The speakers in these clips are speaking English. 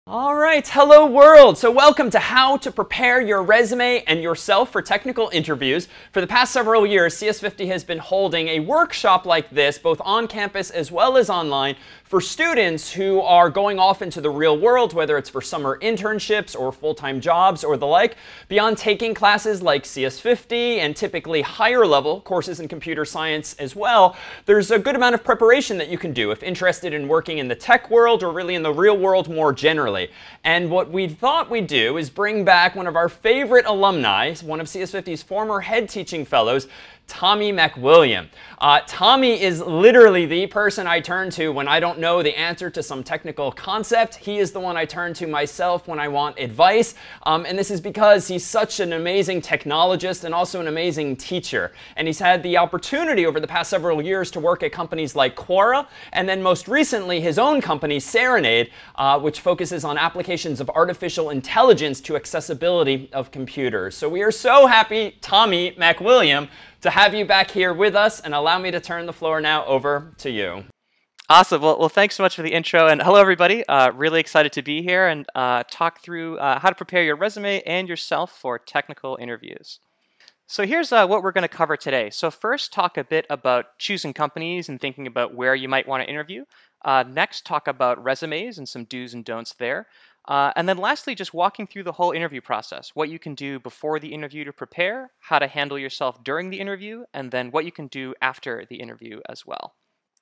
All right, hello world. So welcome to How to Prepare Your Resume and Yourself for Technical Interviews. For the past several years, CS50 has been holding a workshop like this, both on campus as well as online, for students who are going off into the real world, whether it's for summer internships or full-time jobs or the like. Beyond taking classes like CS50 and typically higher level courses in computer science as well, there's a good amount of preparation that you can do if interested in working in the tech world or really in the real world more generally. And what we thought we'd do is bring back one of our favorite alumni, one of CS50's former head teaching fellows, Tommy McWilliam. Tommy is literally the person I turn to when I don't know the answer to some technical concept. He is the one I turn to myself when I want advice. And this is because he's such an amazing technologist and also an amazing teacher. And he's had the opportunity over the past several years to work at companies like Quora, and then most recently his own company, Serenade, which focuses on applications of artificial intelligence to accessibility of computers. So we are so happy, Tommy McWilliam, to have you back here with us, and allow me to turn the floor now over to you. Awesome. Well, thanks so much for the intro, and hello everybody. Really excited to be here and talk through how to prepare your resume and yourself for technical interviews. So here's what we're going to cover today. So first, talk a bit about choosing companies and thinking about where you might want to interview. Next, talk about resumes and some do's and don'ts there. And then lastly, just walking through the whole interview process, what you can do before the interview to prepare, how to handle yourself during the interview, and then what you can do after the interview as well.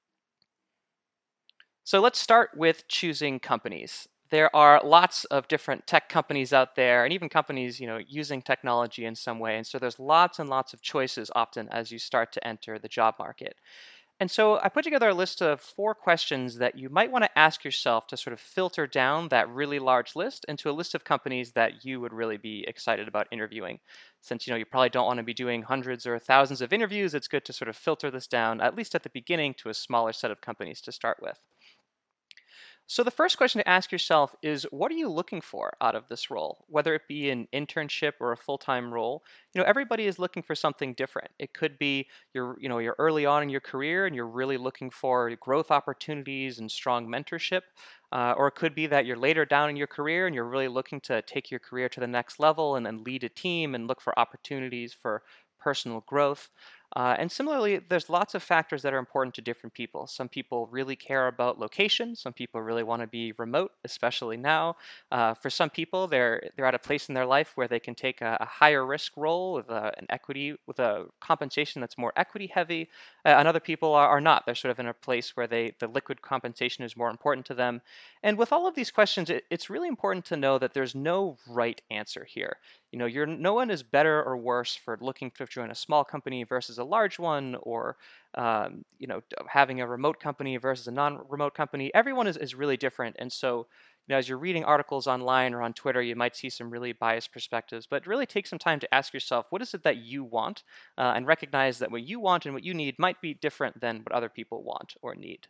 So let's start with choosing companies. There are lots of different tech companies out there, and even companies, using technology in some way. And so there's lots and lots of choices often as you start to enter the job market. And so I put together a list of 4 questions that you might want to ask yourself to sort of filter down that really large list into a list of companies that you would really be excited about interviewing. Since you probably don't want to be doing hundreds or thousands of interviews, it's good to sort of filter this down, at least at the beginning, to a smaller set of companies to start with. So the first question to ask yourself is, what are you looking for out of this role? Whether it be an internship or a full-time role, everybody is looking for something different. It could be you're early on in your career and you're really looking for growth opportunities and strong mentorship. Or it could be that you're later down in your career and you're really looking to take your career to the next level and lead a team and look for opportunities for personal growth. And similarly, there's lots of factors that are important to different people. Some people really care about location. Some people really want to be remote, especially now. For some people, they're at a place in their life where they can take a higher risk role with with a compensation that's more equity heavy. And other people are not. They're sort of in a place where the liquid compensation is more important to them. And with all of these questions, it's really important to know that there's no right answer here. No one is better or worse for looking to join a small company versus a large one, or having a remote company versus a non-remote company. Everyone is really different, and so as you're reading articles online or on Twitter, you might see some really biased perspectives. But really take some time to ask yourself, what is it that you want, and recognize that what you want and what you need might be different than what other people want or need.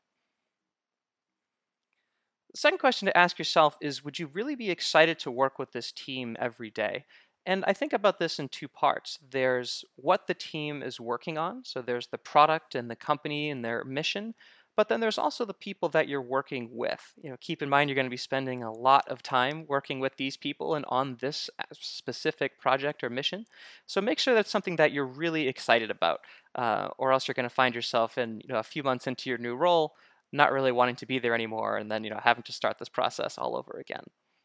The second question to ask yourself is, would you really be excited to work with this team every day? And I think about this in 2 parts. There's what the team is working on. So there's the product and the company and their mission. But then there's also the people that you're working with. Keep in mind you're going to be spending a lot of time working with these people and on this specific project or mission. So make sure that's something that you're really excited about, or else you're going to find yourself in a few months into your new role, not really wanting to be there anymore, and then having to start this process all over again.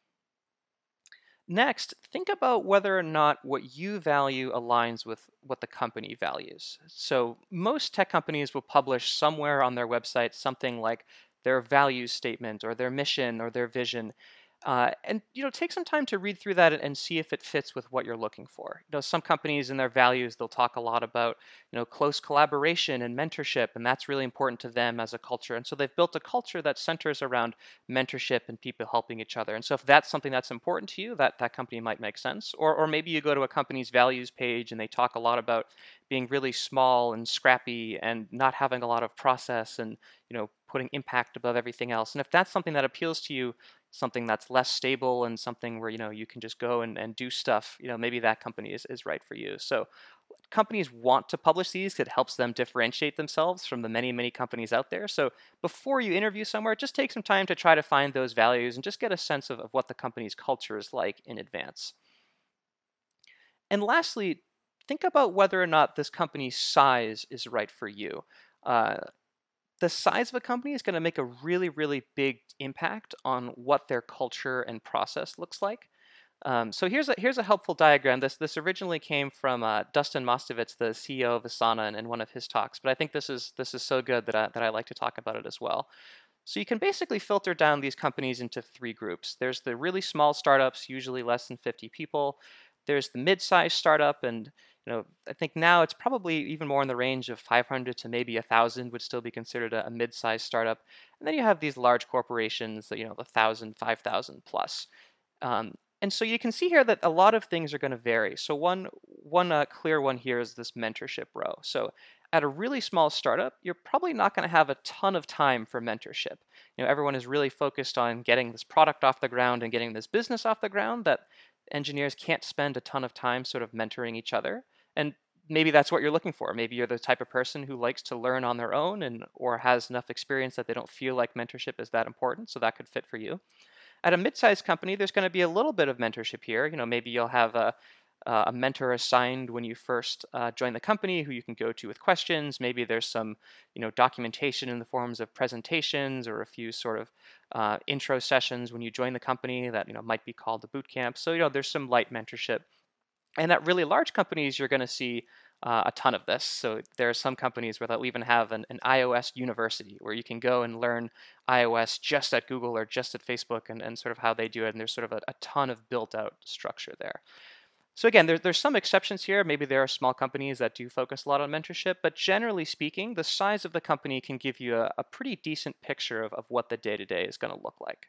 Next, think about whether or not what you value aligns with what the company values. So most tech companies will publish somewhere on their website something like their values statement or their mission or their vision. And take some time to read through that and see if it fits with what you're looking for. Some companies in their values, they'll talk a lot about close collaboration and mentorship, and that's really important to them as a culture. And so they've built a culture that centers around mentorship and people helping each other. And so if that's something that's important to you, that company might make sense. Or maybe you go to a company's values page and they talk a lot about being really small and scrappy and not having a lot of process and putting impact above everything else. And if that's something that appeals to you, something that's less stable and something where you can just go and do stuff, maybe that company is right for you. So companies want to publish these because it helps them differentiate themselves from the many, many companies out there. So before you interview somewhere, just take some time to try to find those values and just get a sense of what the company's culture is like in advance. And lastly, think about whether or not this company's size is right for you. Uh, the size of a company is going to make a really, really big impact on what their culture and process looks like. So here's a helpful diagram. This originally came from Dustin Mostovitz, the CEO of Asana, in one of his talks. But I think this is so good that I like to talk about it as well. So you can basically filter down these companies into three groups. There's the really small startups, usually less than 50 people. There's the mid-sized startup, and I think now it's probably even more in the range of 500 to maybe 1,000 would still be considered a mid-sized startup. And then you have these large corporations that the 1,000, 5,000 plus. And so you can see here that a lot of things are going to vary. So one clear one here is this mentorship row. So at a really small startup, you're probably not going to have a ton of time for mentorship. Everyone is really focused on getting this product off the ground and getting this business off the ground that engineers can't spend a ton of time sort of mentoring each other. And maybe that's what you're looking for. Maybe you're the type of person who likes to learn on their own or has enough experience that they don't feel like mentorship is that important. So that could fit for you. At a mid-sized company, there's going to be a little bit of mentorship here. Maybe you'll have a mentor assigned when you first join the company who you can go to with questions. Maybe there's some documentation in the forms of presentations or a few sort of intro sessions when you join the company that might be called a boot camp. So there's some light mentorship. And at really large companies, you're going to see a ton of this. So there are some companies where they'll even have an iOS university where you can go and learn iOS just at Google or just at Facebook and sort of how they do it. And there's sort of a ton of built out structure there. So again, there's some exceptions here. Maybe there are small companies that do focus a lot on mentorship, but generally speaking, the size of the company can give you a pretty decent picture of what the day-to-day is going to look like.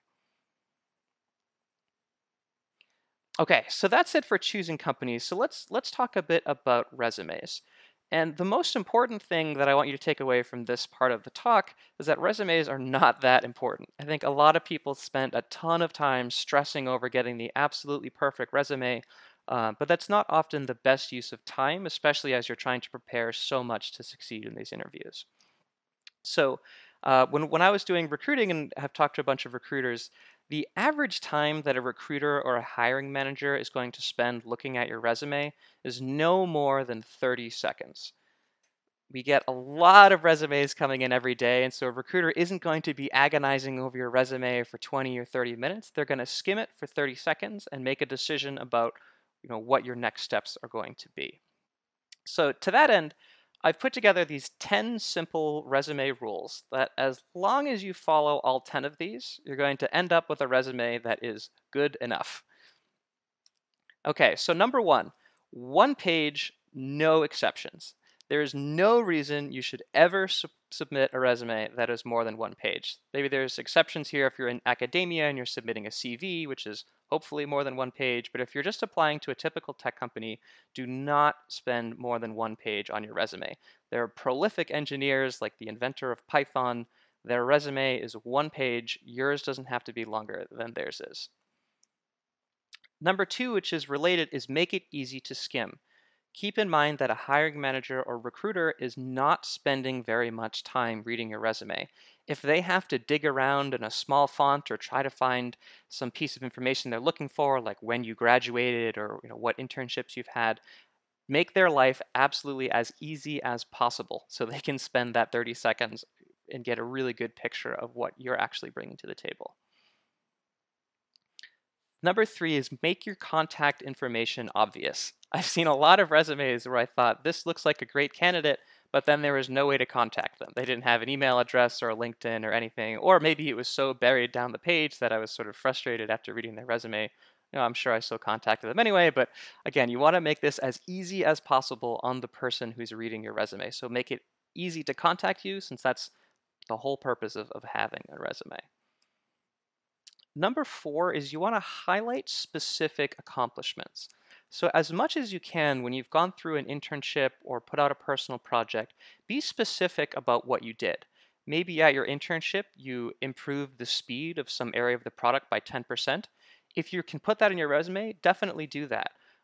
Okay, so that's it for choosing companies. So let's talk a bit about resumes. And the most important thing that I want you to take away from this part of the talk is that resumes are not that important. I think a lot of people spend a ton of time stressing over getting the absolutely perfect resume, but that's not often the best use of time, especially as you're trying to prepare so much to succeed in these interviews. So when I was doing recruiting and have talked to a bunch of recruiters, the average time that a recruiter or a hiring manager is going to spend looking at your resume is no more than 30 seconds. We get a lot of resumes coming in every day, and so a recruiter isn't going to be agonizing over your resume for 20 or 30 minutes. They're going to skim it for 30 seconds and make a decision about what your next steps are going to be. So to that end, I've put together these 10 simple resume rules that as long as you follow all 10 of these, you're going to end up with a resume that is good enough. Okay, so number one page, no exceptions. There is no reason you should ever submit a resume that is more than one page. Maybe there's exceptions here if you're in academia and you're submitting a CV, which is hopefully more than one page. But if you're just applying to a typical tech company, do not spend more than one page on your resume. There are prolific engineers like the inventor of Python. Their resume is one page. Yours doesn't have to be longer than theirs is. Number two, which is related, is make it easy to skim. Keep in mind that a hiring manager or recruiter is not spending very much time reading your resume. If they have to dig around in a small font or try to find some piece of information they're looking for, like when you graduated or what internships you've had, make their life absolutely as easy as possible so they can spend that 30 seconds and get a really good picture of what you're actually bringing to the table. Number three is make your contact information obvious. I've seen a lot of resumes where I thought this looks like a great candidate, but then there was no way to contact them. They didn't have an email address or a LinkedIn or anything, or maybe it was so buried down the page that I was sort of frustrated after reading their resume. I'm sure I still contacted them anyway, but again, you want to make this as easy as possible on the person who's reading your resume. So make it easy to contact you, since that's the whole purpose of having a resume. Number four is you want to highlight specific accomplishments. So as much as you can, when you've gone through an internship or put out a personal project, be specific about what you did. Maybe at your internship, you improved the speed of some area of the product by 10%. If you can put that in your resume, definitely do that.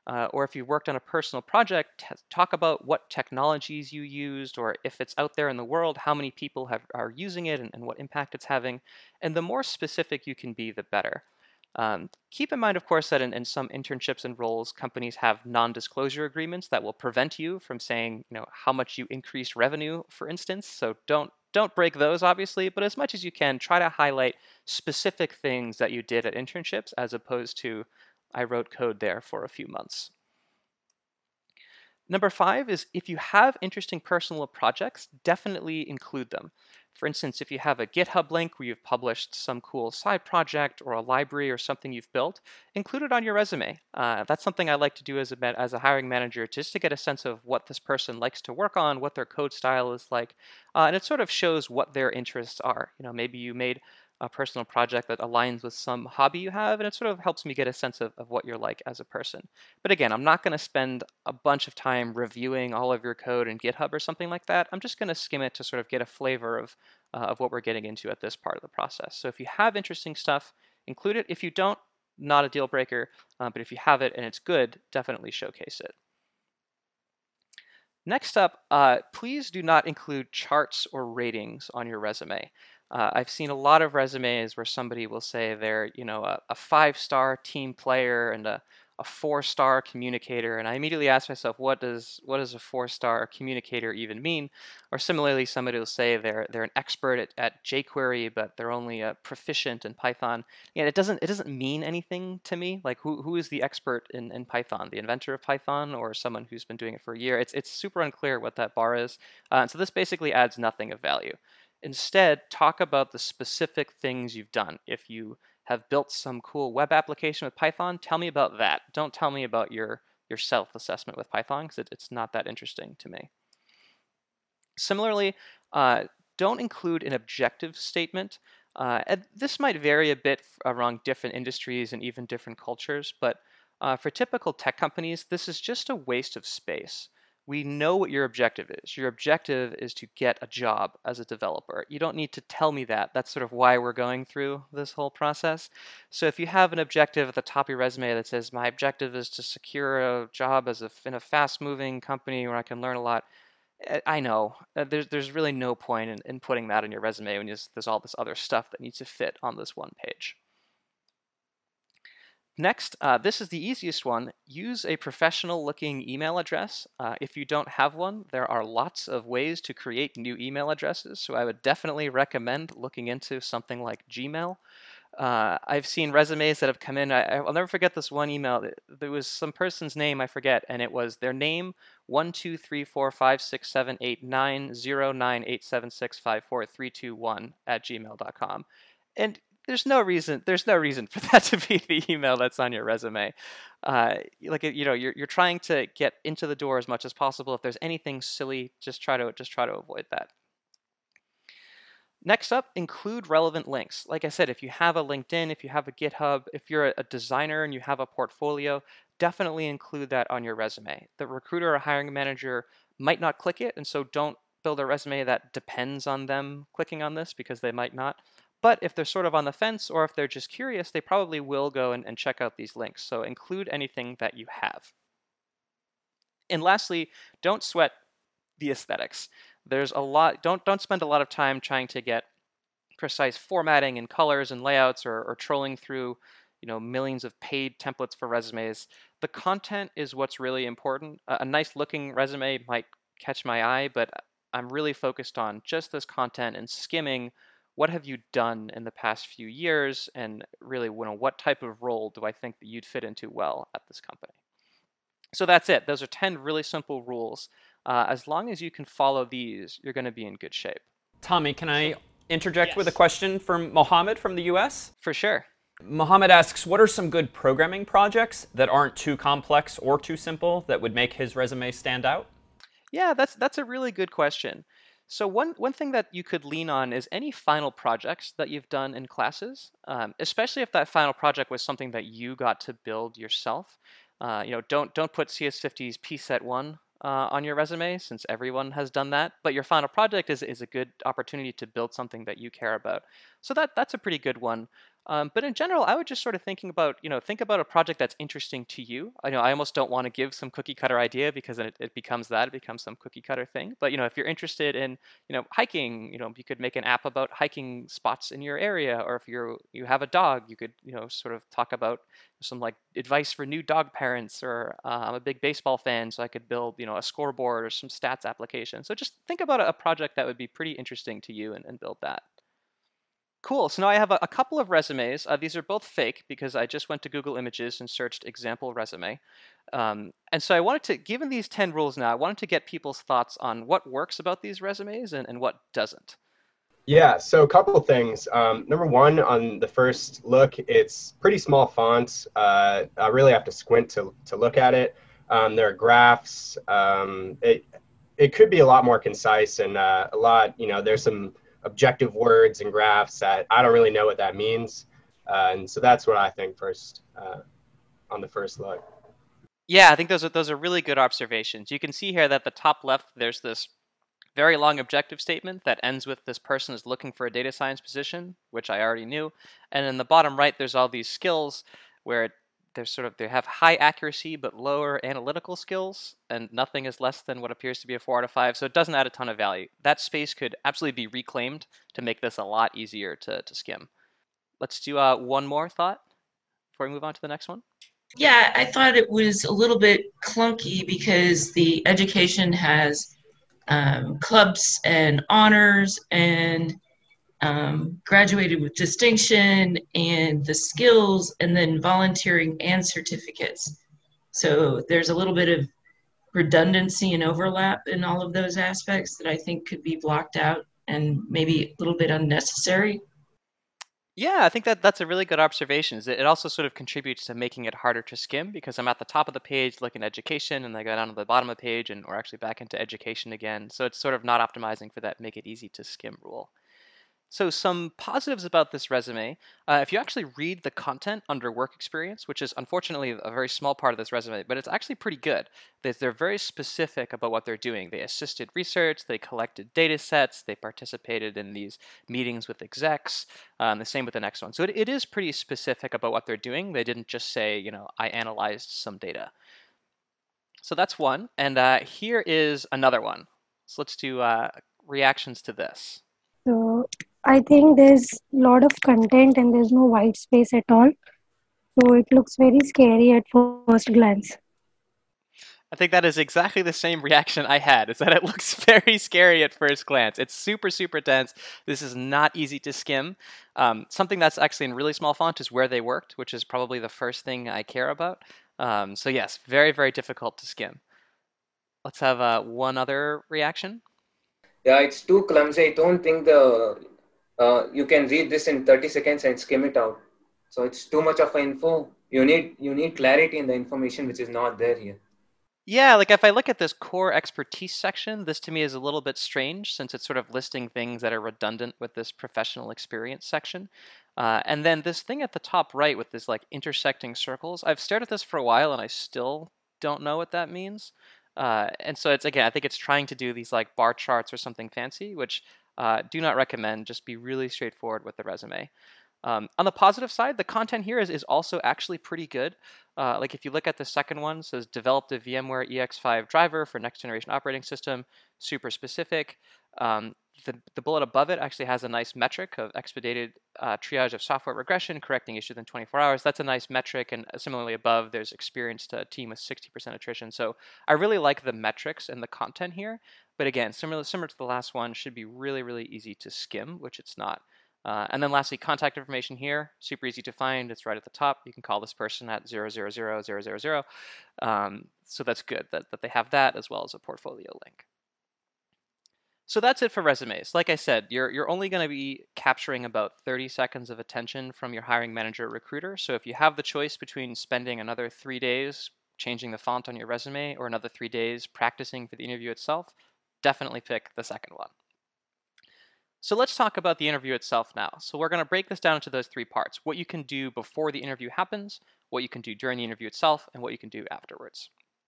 Or if you worked on a personal project, talk about what technologies you used, or if it's out there in the world, how many people are using it and what impact it's having. And the more specific you can be, the better. Keep in mind, of course, that in some internships and roles, companies have non-disclosure agreements that will prevent you from saying, how much you increased revenue, for instance. So don't break those, obviously, but as much as you can, try to highlight specific things that you did at internships as opposed to I wrote code there for a few months. Number 5 is if you have interesting personal projects, definitely include them. For instance, if you have a GitHub link where you've published some cool side project or a library or something you've built, include it on your resume. That's something I like to do as a hiring manager, just to get a sense of what this person likes to work on, what their code style is like, and it sort of shows what their interests are. Maybe you made a personal project that aligns with some hobby you have, and it sort of helps me get a sense of what you're like as a person. But again, I'm not going to spend a bunch of time reviewing all of your code in GitHub or something like that. I'm just going to skim it to sort of get a flavor of what we're getting into at this part of the process. So if you have interesting stuff, include it. If you don't, not a deal breaker, but if you have it and it's good, definitely showcase it. Next up, please do not include charts or ratings on your resume. I've seen a lot of resumes where somebody will say they're, a 5-star team player and a 4-star communicator, and I immediately ask myself, what does a 4-star communicator even mean? Or similarly, somebody will say they're an expert at jQuery, but they're only proficient in Python. And it doesn't mean anything to me. Like who is the expert in Python? The inventor of Python, or someone who's been doing it for a year? It's super unclear what that bar is. So this basically adds nothing of value. Instead, talk about the specific things you've done. If you have built some cool web application with Python, tell me about that. Don't tell me about your self-assessment with Python, because it's not that interesting to me. Similarly, don't include an objective statement. And this might vary a bit around different industries and even different cultures, but for typical tech companies, this is just a waste of space. We know what your objective is. Your objective is to get a job as a developer. You don't need to tell me that. That's sort of why we're going through this whole process. So if you have an objective at the top of your resume that says, my objective is to secure a job in a fast-moving company where I can learn a lot, I know. There's really no point in putting that in your resume when there's all this other stuff that needs to fit on this one page. Next, this is the easiest one. Use a professional-looking email address. If you don't have one, there are lots of ways to create new email addresses, so I would definitely recommend looking into something like Gmail. I've seen resumes that have come in. I'll never forget this one email. There was some person's name, I forget, and it was their name, 1234567890987654321 at gmail.com. And there's no reason for that to be the email that's on your resume. You're trying to get into the door as much as possible. If there's anything silly, just try to avoid that. Next up, include relevant links. Like I said, if you have a LinkedIn, if you have a GitHub, if you're a designer and you have a portfolio, definitely include that on your resume. The recruiter or hiring manager might not click it, and so don't build a resume that depends on them clicking on this, because they might not. But if they're sort of on the fence, or if they're just curious, they probably will go and check out these links. So include anything that you have. And lastly, don't sweat the aesthetics. There's a lot. Don't spend a lot of time trying to get precise formatting and colors and layouts, or trolling through millions of paid templates for resumes. The content is what's really important. A nice looking resume might catch my eye, but I'm really focused on just this content and skimming what have you done in the past few years, and really what type of role do I think that you'd fit into well at this company. So that's it. Those are 10 really simple rules. As long as you can follow these, you're going to be in good shape. Tommy, can I interject Yes. with a question from Mohammed from the US? For sure. Mohammed asks, what are some good programming projects that aren't too complex or too simple that would make his resume stand out? Yeah, that's a really good question. So one thing that you could lean on is any final projects that you've done in classes, especially if that final project was something that you got to build yourself. Don't put CS50's pset1 on your resume, since everyone has done that. But your final project is a good opportunity to build something that you care about. So that's a pretty good one. But in general, I would just sort of think about a project that's interesting to you. I know I almost don't want to give some cookie cutter idea because then it becomes that, it becomes some cookie cutter thing. But if you're interested in, hiking, you could make an app about hiking spots in your area. Or if you have a dog, you could, sort of talk about some like advice for new dog parents. Or I'm a big baseball fan, so I could build, a scoreboard or some stats application. So just think about a project that would be pretty interesting to you and build that. Cool. So now I have a couple of resumes. These are both fake because I just went to Google Images and searched example resume. And so I wanted to, given these 10 rules now, I wanted to get people's thoughts on what works about these resumes and what doesn't. Yeah, so a couple of things. Number one, on the first look, it's pretty small font. I really have to squint to look at it. There are graphs. It could be a lot more concise and there's some objective words and graphs that I don't really know what that means. And so that's what I think first on the first look. Yeah, I think those are really good observations. You can see here that at the top left, there's this very long objective statement that ends with this person is looking for a data science position, which I already knew. And in the bottom right, there's all these skills where they have high accuracy but lower analytical skills, and nothing is less than what appears to be a 4 out of 5. So it doesn't add a ton of value. That space could absolutely be reclaimed to make this a lot easier to skim. Let's do one more thought before we move on to the next one. Yeah, I thought it was a little bit clunky because the education has clubs and honors and graduated with distinction and the skills and then volunteering and certificates. So there's a little bit of redundancy and overlap in all of those aspects that I think could be blocked out and maybe a little bit unnecessary. Yeah, I think that's a really good observation. It also sort of contributes to making it harder to skim because I'm at the top of the page looking at education and I go down to the bottom of the page and we're actually back into education again. So it's sort of not optimizing for that make it easy to skim rule. So some positives about this resume, if you actually read the content under work experience, which is unfortunately a very small part of this resume, but it's actually pretty good. They're very specific about what they're doing. They assisted research, they collected data sets, they participated in these meetings with execs, the same with the next one. So it is pretty specific about what they're doing. They didn't just say, I analyzed some data. So that's one. And here is another one. So let's do reactions to this. So I think there's a lot of content and there's no white space at all. So it looks very scary at first glance. I think that is exactly the same reaction I had, is that it looks very scary at first glance. It's super, super dense. This is not easy to skim. Something that's actually in really small font is where they worked, which is probably the first thing I care about. So yes, very, very difficult to skim. Let's have one other reaction. Yeah, it's too clumsy. I don't think you can read this in 30 seconds and skim it out. So it's too much of info. You need clarity in the information which is not there here. Yeah, like if I look at this core expertise section, this to me is a little bit strange since it's sort of listing things that are redundant with this professional experience section. And then this thing at the top right with this like intersecting circles, I've stared at this for a while and I still don't know what that means. And so it's, again, I think it's trying to do these like bar charts or something fancy, which do not recommend. Just be really straightforward with the resume. On the positive side, the content here is also actually pretty good. Like if you look at the second one, it says developed a VMware EX5 driver for next generation operating system, super specific. The bullet above it actually has a nice metric of expedited triage of software regression, correcting issues in 24 hours. That's a nice metric. And similarly above, there's experienced a team with 60% attrition. So I really like the metrics and the content here. But again, similar to the last one, should be really, really easy to skim, which it's not. And then lastly, contact information here, super easy to find. It's right at the top. You can call this person at 0000000. So that's good that they have that as well as a portfolio link. So that's it for resumes. Like I said, you're only going to be capturing about 30 seconds of attention from your hiring manager or recruiter. So if you have the choice between spending another 3 days changing the font on your resume or another 3 days practicing for the interview itself, definitely pick the second one. So let's talk about the interview itself now. So we're going to break this down into those 3 parts: what you can do before the interview happens, what you can do during the interview itself, and what you can do afterwards.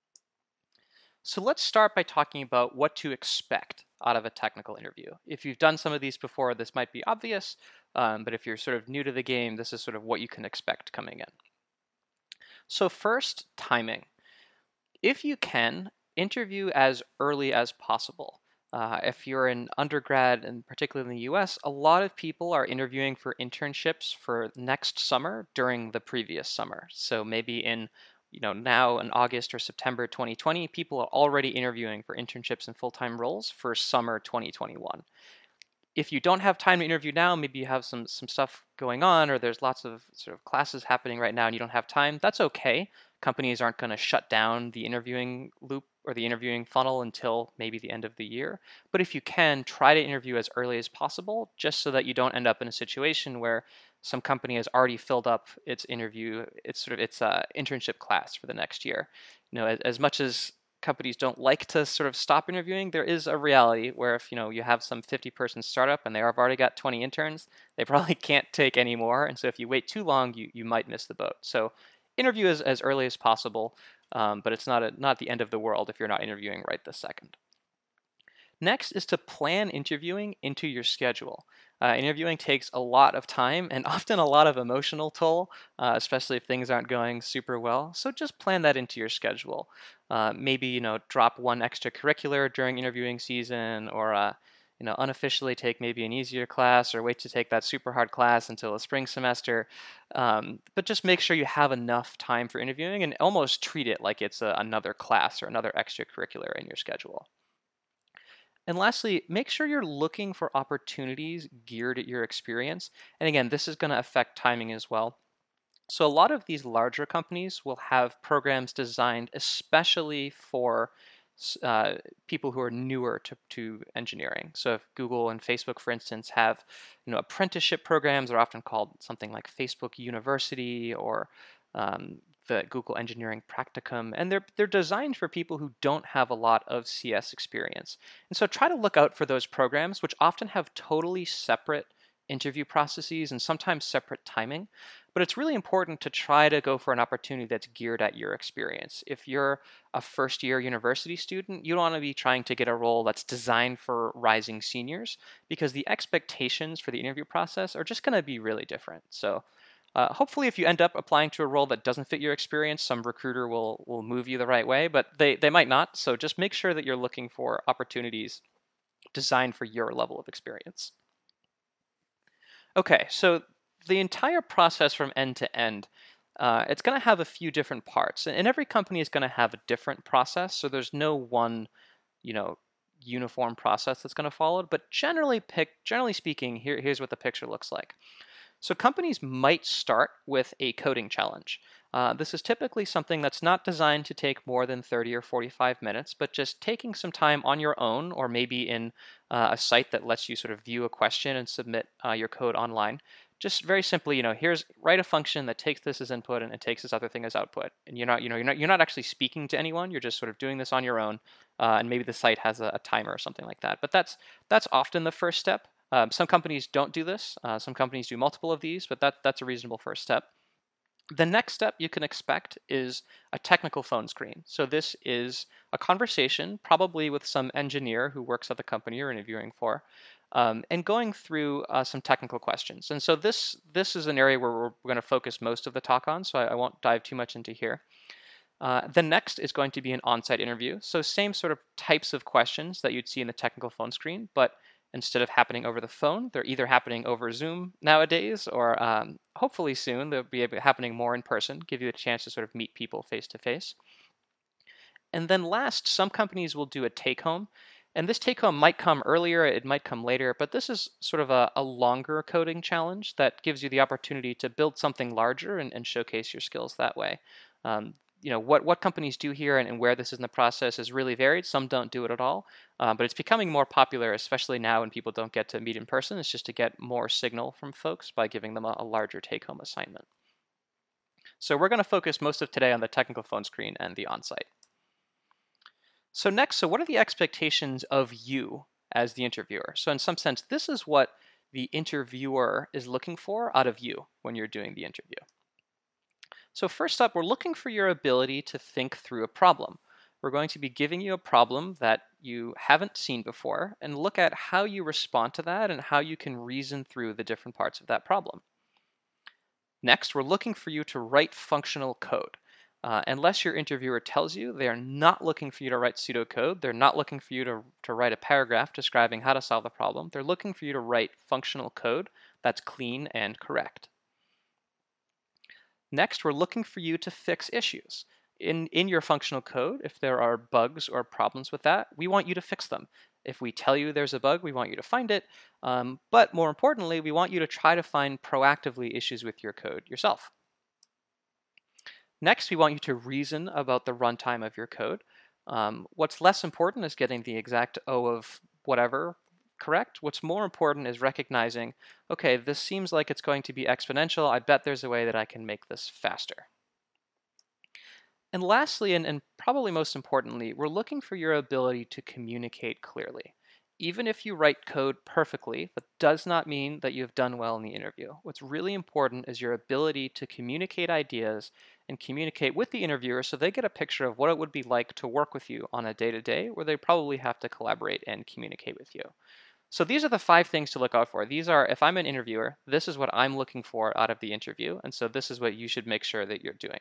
So let's start by talking about what to expect out of a technical interview. If you've done some of these before, this might be obvious. But if you're sort of new to the game, this is sort of what you can expect coming in. So first, timing. If you can, interview as early as possible. If you're an undergrad, and particularly in the US, a lot of people are interviewing for internships for next summer during the previous summer. So maybe in now in August or September 2020, people are already interviewing for internships and full-time roles for summer 2021. If you don't have time to interview now, maybe you have some stuff going on, or there's lots of sort of classes happening right now and you don't have time, that's okay. Companies aren't going to shut down the interviewing loop or the interviewing funnel until maybe the end of the year. But if you can, try to interview as early as possible, just so that you don't end up in a situation where some company has already filled up its internship class for the next year. As much as companies don't like to sort of stop interviewing, there is a reality where if you have some 50-person startup and they have already got 20 interns, they probably can't take any more. And so if you wait too long, you might miss the boat. So interview as early as possible, but it's not the end of the world if you're not interviewing right this second. Next is to plan interviewing into your schedule. Interviewing takes a lot of time and often a lot of emotional toll, especially if things aren't going super well. So just plan that into your schedule. Maybe drop one extracurricular during interviewing season, or unofficially take maybe an easier class, or wait to take that super hard class until a spring semester. But just make sure you have enough time for interviewing and almost treat it like it's another class or another extracurricular in your schedule. And lastly, make sure you're looking for opportunities geared at your experience. And again, this is going to affect timing as well. So a lot of these larger companies will have programs designed especially for people who are newer to engineering. So if Google and Facebook, for instance, have apprenticeship programs, are often called something like Facebook University or the Google Engineering Practicum, and they're designed for people who don't have a lot of CS experience. And so try to look out for those programs, which often have totally separate interview processes and sometimes separate timing. But it's really important to try to go for an opportunity that's geared at your experience. If you're a first-year university student, you don't want to be trying to get a role that's designed for rising seniors, because the expectations for the interview process are just going to be really different. So hopefully if you end up applying to a role that doesn't fit your experience, some recruiter will move you the right way, but they might not. So just make sure that you're looking for opportunities designed for your level of experience. Okay, so the entire process from end to end, it's going to have a few different parts, and every company is going to have a different process. So there's no one, uniform process that's going to follow. But generally speaking, here's what the picture looks like. So companies might start with a coding challenge. This is typically something that's not designed to take more than 30 or 45 minutes, but just taking some time on your own, or maybe in a site that lets you sort of view a question and submit your code online. Just very simply, write a function that takes this as input and it takes this other thing as output. And you're not actually speaking to anyone. You're just sort of doing this on your own. And maybe the site has a timer or something like that. But that's often the first step. Some companies don't do this. Some companies do multiple of these, but that's a reasonable first step. The next step you can expect is a technical phone screen. So this is a conversation, probably with some engineer who works at the company you're interviewing for, and going through some technical questions. And so this is an area where we're going to focus most of the talk on, so I won't dive too much into here. The next is going to be an on-site interview. So same sort of types of questions that you'd see in the technical phone screen, but instead of happening over the phone, they're either happening over Zoom nowadays, or hopefully soon they'll be happening more in person, give you a chance to sort of meet people face to face. And then last, some companies will do a take-home. And this take-home might come earlier, it might come later, but this is sort of a longer coding challenge that gives you the opportunity to build something larger and showcase your skills that way. What companies do here and where this is in the process is really varied. Some don't do it at all, but it's becoming more popular, especially now when people don't get to meet in person. It's just to get more signal from folks by giving them a larger take-home assignment. So we're going to focus most of today on the technical phone screen and the on-site. So next, what are the expectations of you as the interviewer? So in some sense, this is what the interviewer is looking for out of you when you're doing the interview. So first up, we're looking for your ability to think through a problem. We're going to be giving you a problem that you haven't seen before and look at how you respond to that and how you can reason through the different parts of that problem. Next, we're looking for you to write functional code. Unless your interviewer tells you, they are not looking for you to write pseudocode. They're not looking for you to write a paragraph describing how to solve the problem. They're looking for you to write functional code that's clean and correct. Next, we're looking for you to fix issues. In your functional code, if there are bugs or problems with that, we want you to fix them. If we tell you there's a bug, we want you to find it. But more importantly, we want you to try to find proactively issues with your code yourself. Next, we want you to reason about the runtime of your code. What's less important is getting the exact O of whatever correct. What's more important is recognizing, okay, this seems like it's going to be exponential. I bet there's a way that I can make this faster. And lastly, and probably most importantly, we're looking for your ability to communicate clearly. Even if you write code perfectly, that does not mean that you've done well in the interview. What's really important is your ability to communicate ideas and communicate with the interviewer so they get a picture of what it would be like to work with you on a day-to-day where they probably have to collaborate and communicate with you. So these are the 5 things to look out for. These are, if I'm an interviewer, this is what I'm looking for out of the interview, and so this is what you should make sure that you're doing.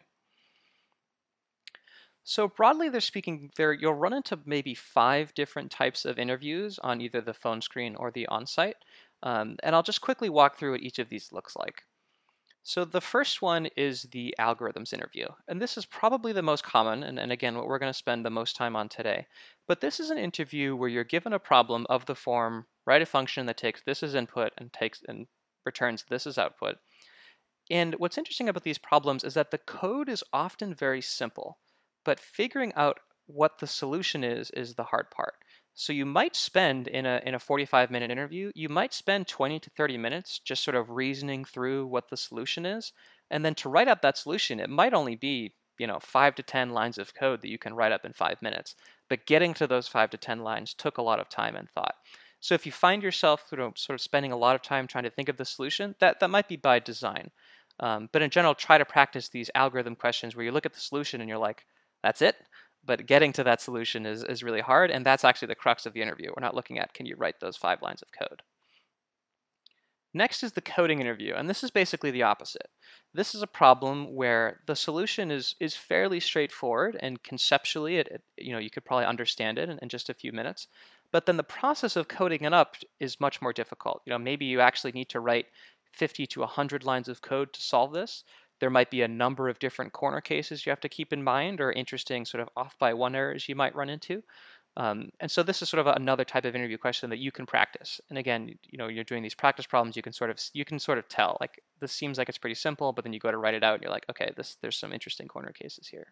So broadly speaking, you'll run into maybe 5 different types of interviews on either the phone screen or the on-site. And I'll just quickly walk through what each of these looks like. So the first one is the algorithms interview. And this is probably the most common, and again, what we're going to spend the most time on today. But this is an interview where you're given a problem of the form, write a function that takes this as input and returns this as output. And what's interesting about these problems is that the code is often very simple. But figuring out what the solution is the hard part. So you might spend, in a 45-minute interview, you might spend 20 to 30 minutes just sort of reasoning through what the solution is. And then to write up that solution, it might only be 5 to 10 lines of code that you can write up in 5 minutes. But getting to those 5 to 10 lines took a lot of time and thought. So if you find yourself sort of spending a lot of time trying to think of the solution, that might be by design. But in general, try to practice these algorithm questions where you look at the solution and you're like, that's it. But getting to that solution is really hard, and that's actually the crux of the interview. We're not looking at, can you write those 5 lines of code? Next is the coding interview, and this is basically the opposite. This is a problem where the solution is fairly straightforward, and conceptually, you could probably understand it in just a few minutes. But then the process of coding it up is much more difficult. Maybe you actually need to write 50 to 100 lines of code to solve this. There might be a number of different corner cases you have to keep in mind, or interesting sort of off by one errors you might run into. And so this is sort of another type of interview question that you can practice. And again, you're doing these practice problems, you can sort of tell, like, this seems like it's pretty simple, but then you go to write it out and you're like, okay, there's some interesting corner cases here.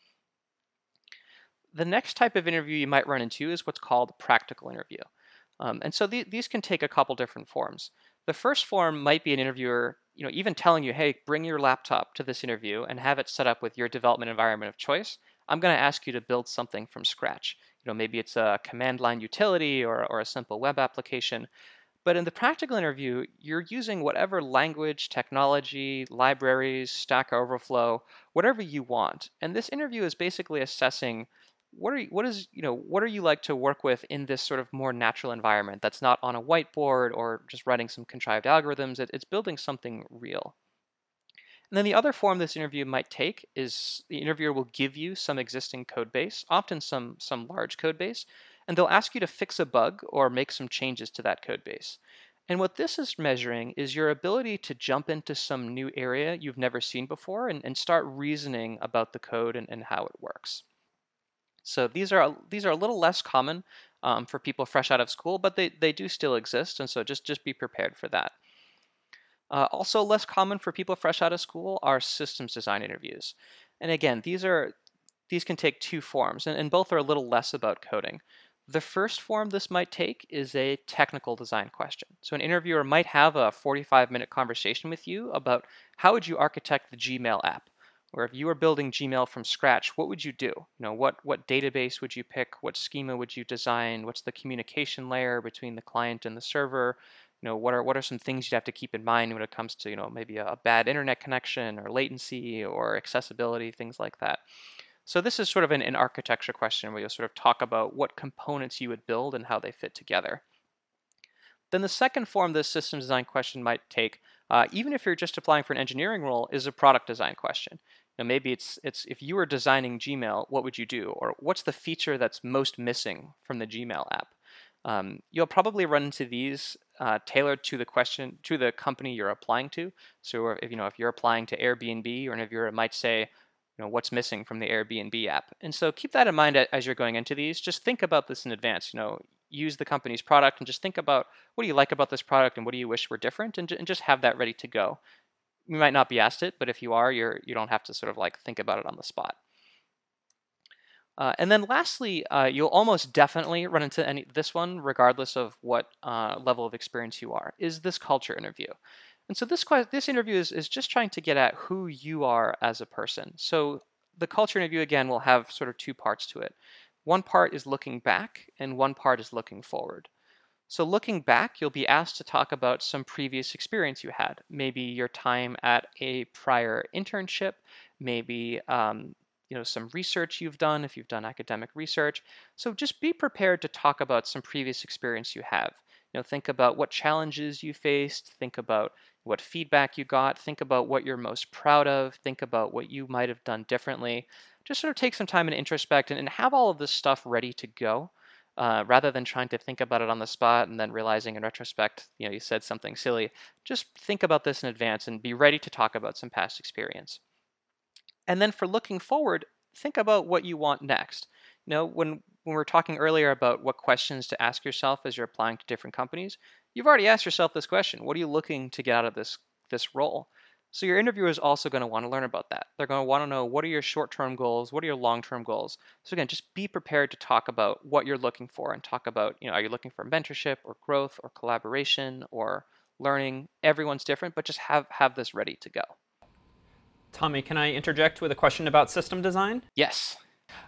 The next type of interview you might run into is what's called a practical interview. And so these can take a couple different forms. The first form might be an interviewer, even telling you, hey, bring your laptop to this interview and have it set up with your development environment of choice. I'm going to ask you to build something from scratch. Maybe it's a command line utility or a simple web application. But in the practical interview, you're using whatever language, technology, libraries, Stack Overflow, whatever you want. And this interview is basically assessing what are you like to work with in this sort of more natural environment that's not on a whiteboard or just writing some contrived algorithms. It's building something real. And then the other form this interview might take is the interviewer will give you some existing code base, often some large code base, and they'll ask you to fix a bug or make some changes to that code base. And what this is measuring is your ability to jump into some new area you've never seen before and start reasoning about the code and how it works. So these are a little less common for people fresh out of school, but they do still exist, and so just be prepared for that. Also less common for people fresh out of school are systems design interviews. And again, these can take 2 forms, and both are a little less about coding. The first form this might take is a technical design question. So an interviewer might have a 45-minute conversation with you about how would you architect the Gmail app? Or if you were building Gmail from scratch, what would you do? What database would you pick? What schema would you design? What's the communication layer between the client and the server? What are some things you'd have to keep in mind when it comes to maybe a bad internet connection or latency or accessibility, things like that. So this is sort of an architecture question where you'll sort of talk about what components you would build and how they fit together. Then the second form this systems design question might take, even if you're just applying for an engineering role, is a product design question. Maybe it's if you were designing Gmail, what would you do? Or what's the feature that's most missing from the Gmail app? You'll probably run into these tailored to the question, to the company you're applying to. So if you're applying to Airbnb, or an interviewer might say, what's missing from the Airbnb app. And so keep that in mind as you're going into these. Just think about this in advance. Use the company's product and just think about what do you like about this product and what do you wish were different, and just have that ready to go. You might not be asked it, but if you are, you don't have to sort of like think about it on the spot. And then lastly, you'll almost definitely run into this one, regardless of what level of experience you are, is this culture interview. And so this interview is just trying to get at who you are as a person. So the culture interview, again, will have sort of two parts to it. One part is looking back, and one part is looking forward. So looking back, you'll be asked to talk about some previous experience you had. Maybe your time at a prior internship, maybe some research you've done if you've done academic research. So just be prepared to talk about some previous experience you have. Think about what challenges you faced, think about what feedback you got, think about what you're most proud of, think about what you might have done differently. Just sort of take some time and introspect and have all of this stuff ready to go, rather than trying to think about it on the spot and then realizing in retrospect, you said something silly. Just think about this in advance and be ready to talk about some past experience. And then for looking forward, think about what you want next. When we were talking earlier about what questions to ask yourself as you're applying to different companies, you've already asked yourself this question. What are you looking to get out of this role? So your interviewer is also going to want to learn about that. They're going to want to know, what are your short-term goals? What are your long-term goals? So again, just be prepared to talk about what you're looking for and talk about, are you looking for mentorship or growth or collaboration or learning? Everyone's different, but just have this ready to go. Tommy, can I interject with a question about system design? Yes.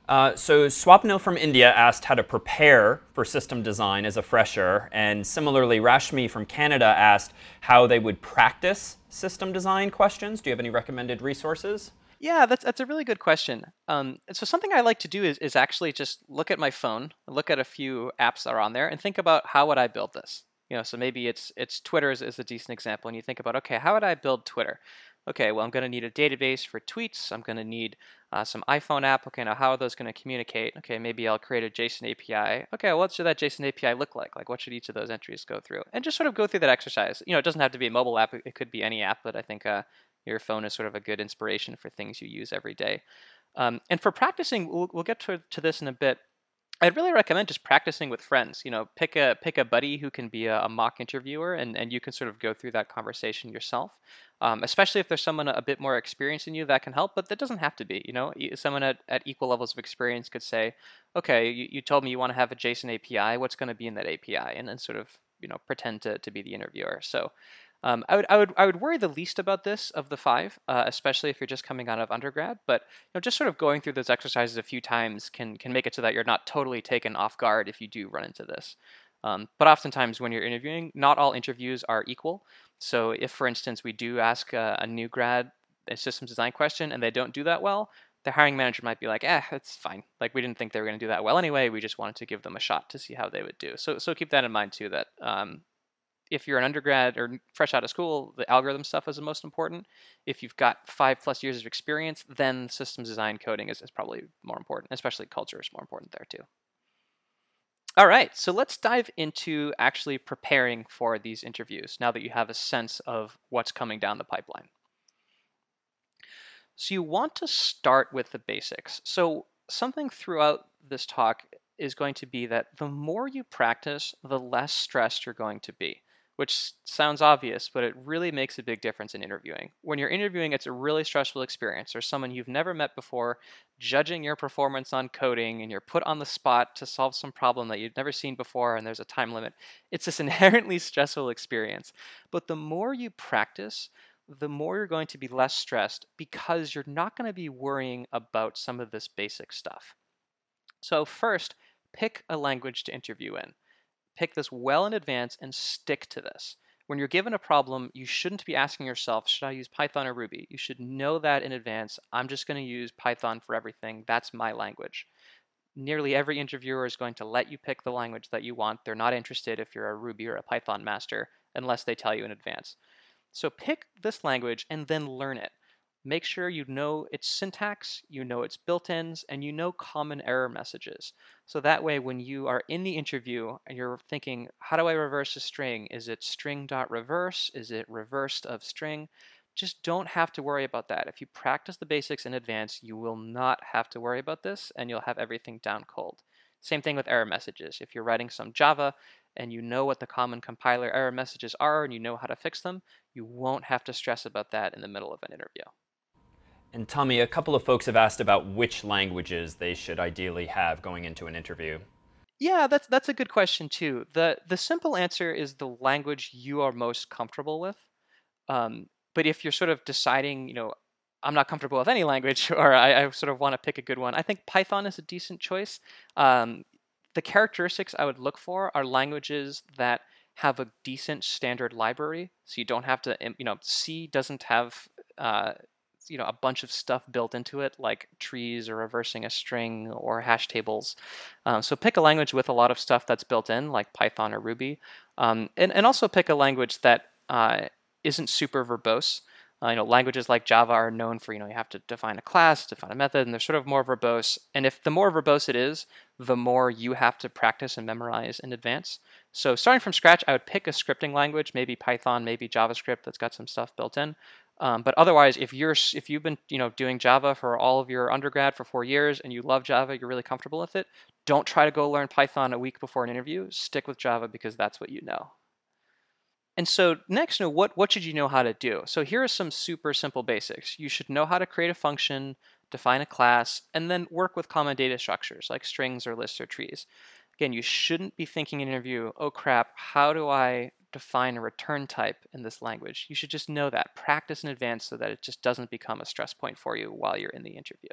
So Swapnil from India asked how to prepare for system design as a fresher. And similarly, Rashmi from Canada asked how they would practice system design questions. Do you have any recommended resources? Yeah, that's a really good question. So something I like to do is actually just look at my phone, look at a few apps that are on there, and think about how would I build this. So maybe it's Twitter is a decent example, and you think about, okay, how would I build Twitter? Okay, well, I'm going to need a database for tweets. I'm going to need some iPhone app. Okay, now how are those going to communicate? Okay, maybe I'll create a JSON API. Okay, well, what should that JSON API look like? Like, what should each of those entries go through? And just sort of go through that exercise. It doesn't have to be a mobile app. It could be any app, but I think your phone is sort of a good inspiration for things you use every day. And for practicing, we'll get to this in a bit. I'd really recommend just practicing with friends. Pick a buddy who can be a mock interviewer, and you can sort of go through that conversation yourself. Especially if there's someone a bit more experienced than you, that can help, but that doesn't have to be. Someone at equal levels of experience could say, okay, you told me you want to have a JSON API. What's going to be in that API? And then sort of pretend to be the interviewer. So I would worry the least about this of the five, especially if you're just coming out of undergrad. But just sort of going through those exercises a few times can make it so that you're not totally taken off guard if you do run into this. But oftentimes when you're interviewing, not all interviews are equal. So if, for instance, we do ask a new grad a systems design question and they don't do that well, the hiring manager might be like, it's fine. Like, we didn't think they were going to do that well anyway. We just wanted to give them a shot to see how they would do. So keep that in mind too, that if you're an undergrad or fresh out of school, the algorithm stuff is the most important. If you've got 5+ years of experience, then systems design coding is probably more important, especially culture is more important there too. All right, so let's dive into actually preparing for these interviews now that you have a sense of what's coming down the pipeline. So you want to start with the basics. So something throughout this talk is going to be that the more you practice, the less stressed you're going to be, which sounds obvious, but it really makes a big difference in interviewing. When you're interviewing, it's a really stressful experience. There's someone you've never met before judging your performance on coding, and you're put on the spot to solve some problem that you've never seen before, and there's a time limit. It's this inherently stressful experience. But the more you practice, the more you're going to be less stressed because you're not going to be worrying about some of this basic stuff. So first, pick a language to interview in. Pick this well in advance and stick to this. When you're given a problem, you shouldn't be asking yourself, should I use Python or Ruby? You should know that in advance. I'm just going to use Python for everything. That's my language. Nearly every interviewer is going to let you pick the language that you want. They're not interested if you're a Ruby or a Python master unless they tell you in advance. So pick this language and then learn it. Make sure you know its syntax, you know its built-ins, and you know common error messages. So that way when you are in the interview and you're thinking, how do I reverse a string? Is it string.reverse? Is it reversed of string? Just don't have to worry about that. If you practice the basics in advance, you will not have to worry about this and you'll have everything down cold. Same thing with error messages. If you're writing some Java and you know what the common compiler error messages are and you know how to fix them, you won't have to stress about that in the middle of an interview. And Tommy, a couple of folks have asked about which languages they should ideally have going into an interview. Yeah, that's a good question too. The simple answer is the language you are most comfortable with. But if you're sort of deciding, I'm not comfortable with any language, or I sort of want to pick a good one, I think Python is a decent choice. The characteristics I would look for are languages that have a decent standard library, so you don't have to, C doesn't have, a bunch of stuff built into it, like trees or reversing a string or hash tables. So pick a language with a lot of stuff that's built in, like Python or Ruby, and also pick a language that isn't super verbose. Languages like Java are known for, you have to define a class, define a method, and they're sort of more verbose. And if the more verbose it is, the more you have to practice and memorize in advance. So starting from scratch, I would pick a scripting language, maybe Python, maybe JavaScript that's got some stuff built in. But otherwise, if you've been doing Java for all of your undergrad for 4 years and you love Java, you're really comfortable with it, don't try to go learn Python a week before an interview. Stick with Java because that's what you know. And so next, what should you know how to do? So here are some super simple basics. You should know how to create a function, define a class, and then work with common data structures like strings or lists or trees. Again, you shouldn't be thinking in an interview, oh crap, how do I define a return type in this language? You should just know that. Practice in advance so that it just doesn't become a stress point for you while you're in the interview.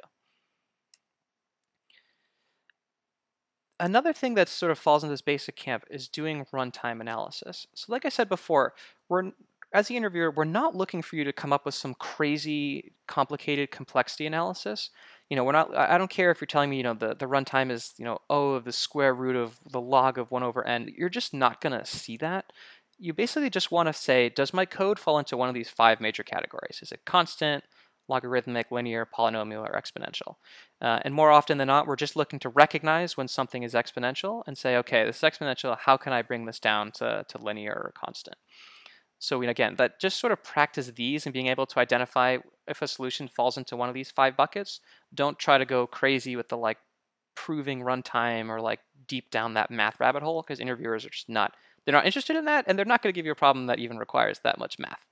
Another thing that sort of falls into this basic camp is doing runtime analysis. So like I said before, as the interviewer, we're not looking for you to come up with some crazy, complicated complexity analysis. I don't care if you're telling me, the runtime is, of the square root of the log of 1 over n. You're just not going to see that. You basically just want to say, does my code fall into one of these 5 major categories? Is it constant, logarithmic, linear, polynomial, or exponential? And more often than not, we're just looking to recognize when something is exponential and say, okay, this is exponential. How can I bring this down to linear or constant? So again, that just sort of practice these and being able to identify if a solution falls into one of these 5 buckets. Don't try to go crazy with the proving runtime or deep down that math rabbit hole, because interviewers are just they're not interested in that, and they're not going to give you a problem that even requires that much math.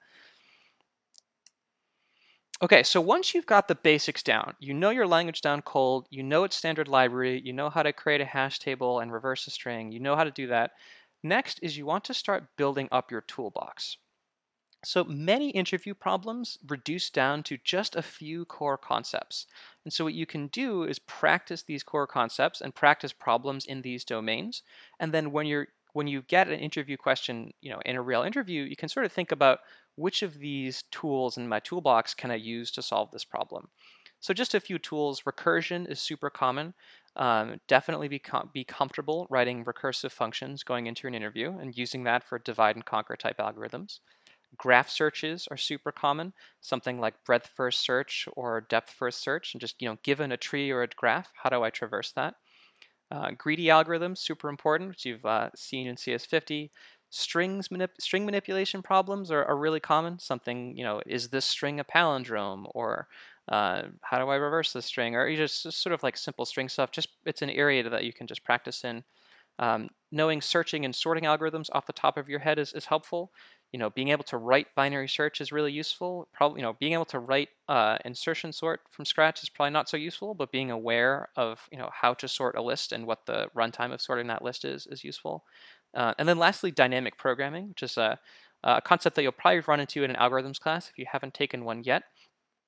Okay, so once you've got the basics down, you know your language down cold, you know its standard library, you know how to create a hash table and reverse a string, you know how to do that. Next is you want to start building up your toolbox. So many interview problems reduce down to just a few core concepts. And so what you can do is practice these core concepts and practice problems in these domains. And then when you get an interview question, in a real interview, you can sort of think about which of these tools in my toolbox can I use to solve this problem. So just a few tools. Recursion is super common. Definitely be comfortable writing recursive functions going into an interview and using that for divide and conquer type algorithms. Graph searches are super common, something like breadth first search or depth first search, and just given a tree or a graph, how do I traverse that? Greedy algorithms, super important, which you've seen in CS50. String manipulation problems are really common. Something, is this string a palindrome? Or how do I reverse this string? Or just sort of like simple string stuff. It's an area that you can just practice in. Knowing searching and sorting algorithms off the top of your head is helpful. Being able to write binary search is really useful. Probably, being able to write insertion sort from scratch is probably not so useful, but being aware of, how to sort a list and what the runtime of sorting that list is useful. And then lastly, dynamic programming, which is a concept that you'll probably run into in an algorithms class if you haven't taken one yet.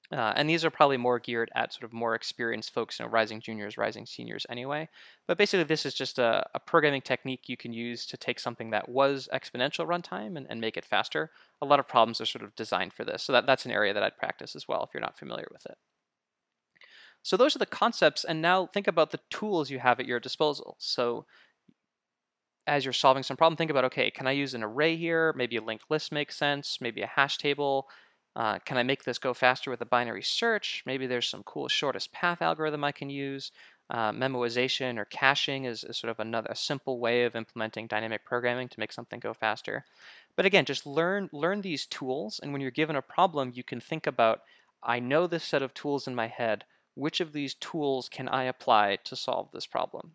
And these are probably more geared at sort of more experienced folks, rising juniors, rising seniors anyway. But basically, this is just a programming technique you can use to take something that was exponential runtime and make it faster. A lot of problems are sort of designed for this. So that's an area that I'd practice as well if you're not familiar with it. So those are the concepts. And now think about the tools you have at your disposal. So as you're solving some problem, think about, okay, can I use an array here? Maybe a linked list makes sense. Maybe a hash table. Can I make this go faster with a binary search? Maybe there's some cool shortest path algorithm I can use. Memoization or caching is sort of a simple way of implementing dynamic programming to make something go faster. But again, just learn these tools, and when you're given a problem, you can think about, I know this set of tools in my head. Which of these tools can I apply to solve this problem?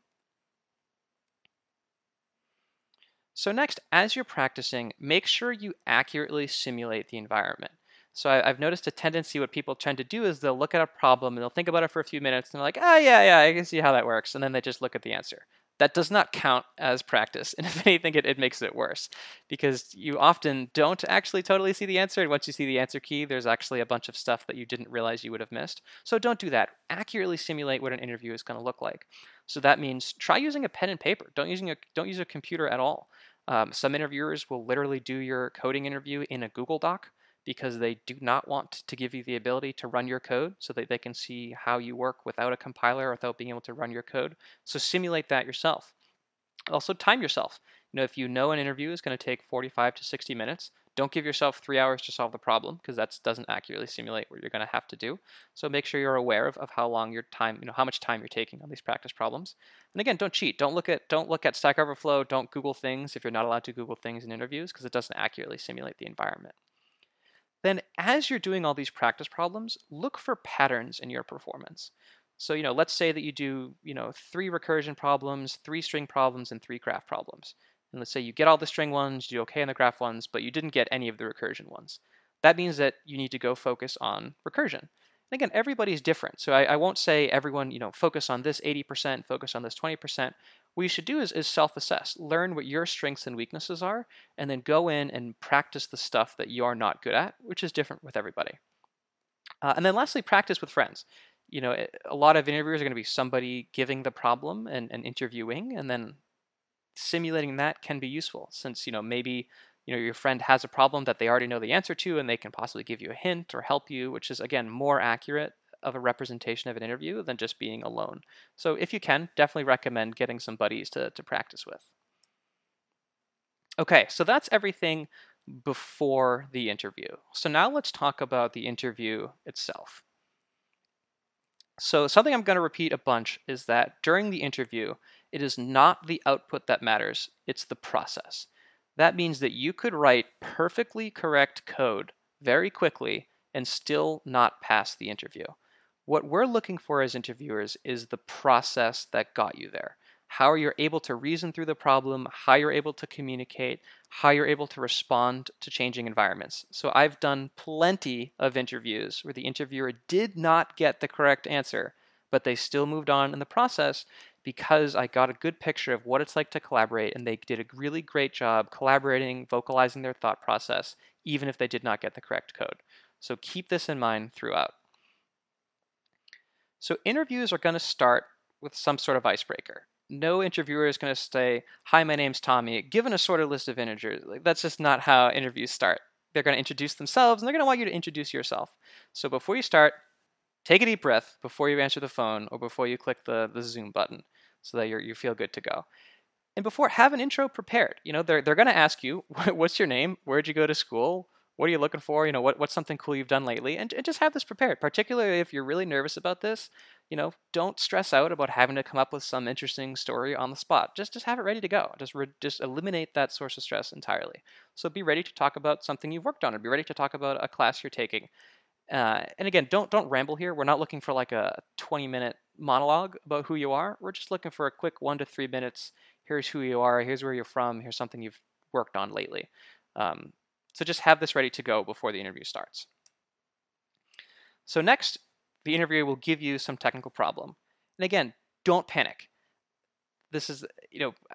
So next, as you're practicing, make sure you accurately simulate the environment. So I've noticed a tendency, what people tend to do is they'll look at a problem and they'll think about it for a few minutes and they're like, oh yeah, I can see how that works. And then they just look at the answer. That does not count as practice. And if anything, it makes it worse because you often don't actually totally see the answer. And once you see the answer key, there's actually a bunch of stuff that you didn't realize you would have missed. So don't do that. Accurately simulate what an interview is going to look like. So that means try using a pen and paper. Don't use a computer at all. Some interviewers will literally do your coding interview in a Google Doc because they do not want to give you the ability to run your code so that they can see how you work without a compiler, without being able to run your code. So simulate that yourself. Also time yourself. If you know an interview is going to take 45 to 60 minutes, don't give yourself 3 hours to solve the problem because that doesn't accurately simulate what you're going to have to do. So make sure you're aware of how long your time, how much time you're taking on these practice problems. And again, don't cheat. Don't look at Stack Overflow. Don't Google things if you're not allowed to Google things in interviews because it doesn't accurately simulate the environment. Then as you're doing all these practice problems, look for patterns in your performance. So, let's say that you do, 3 recursion problems, 3 string problems, and 3 graph problems. And let's say you get all the string ones, you do okay on the graph ones, but you didn't get any of the recursion ones. That means that you need to go focus on recursion. And again, everybody's different. So I won't say everyone, focus on this 80%, focus on this 20%. What you should do is self-assess, learn what your strengths and weaknesses are, and then go in and practice the stuff that you are not good at, which is different with everybody. And then lastly, practice with friends. A lot of interviewers are going to be somebody giving the problem and interviewing, and then simulating that can be useful since, maybe, your friend has a problem that they already know the answer to, and they can possibly give you a hint or help you, which is, again, more accurate of a representation of an interview than just being alone. So if you can, definitely recommend getting some buddies to practice with. Okay, so that's everything before the interview. So now let's talk about the interview itself. So something I'm going to repeat a bunch is that during the interview, it is not the output that matters, it's the process. That means that you could write perfectly correct code very quickly and still not pass the interview. What we're looking for as interviewers is the process that got you there. How you're able to reason through the problem, how you're able to communicate, how you're able to respond to changing environments. So I've done plenty of interviews where the interviewer did not get the correct answer, but they still moved on in the process because I got a good picture of what it's like to collaborate, and they did a really great job collaborating, vocalizing their thought process, even if they did not get the correct code. So keep this in mind throughout. So interviews are going to start with some sort of icebreaker. No interviewer is going to say, hi, my name's Tommy, given a sorted list of integers. That's just not how interviews start. They're going to introduce themselves, and they're going to want you to introduce yourself. So before you start, take a deep breath before you answer the phone or before you click the Zoom button so that you feel good to go. And before, have an intro prepared. They're going to ask you, what's your name? Where'd you go to school? What are you looking for? What's something cool you've done lately? And just have this prepared, particularly if you're really nervous about this. Don't stress out about having to come up with some interesting story on the spot. Just have it ready to go. Just eliminate that source of stress entirely. So be ready to talk about something you've worked on, or be ready to talk about a class you're taking. And again, don't ramble here. We're not looking for like a 20-minute monologue about who you are. We're just looking for a quick 1 to 3 minutes. Here's who you are. Here's where you're from. Here's something you've worked on lately. So just have this ready to go before the interview starts. So next, the interviewer will give you some technical problem. And again, don't panic. This is,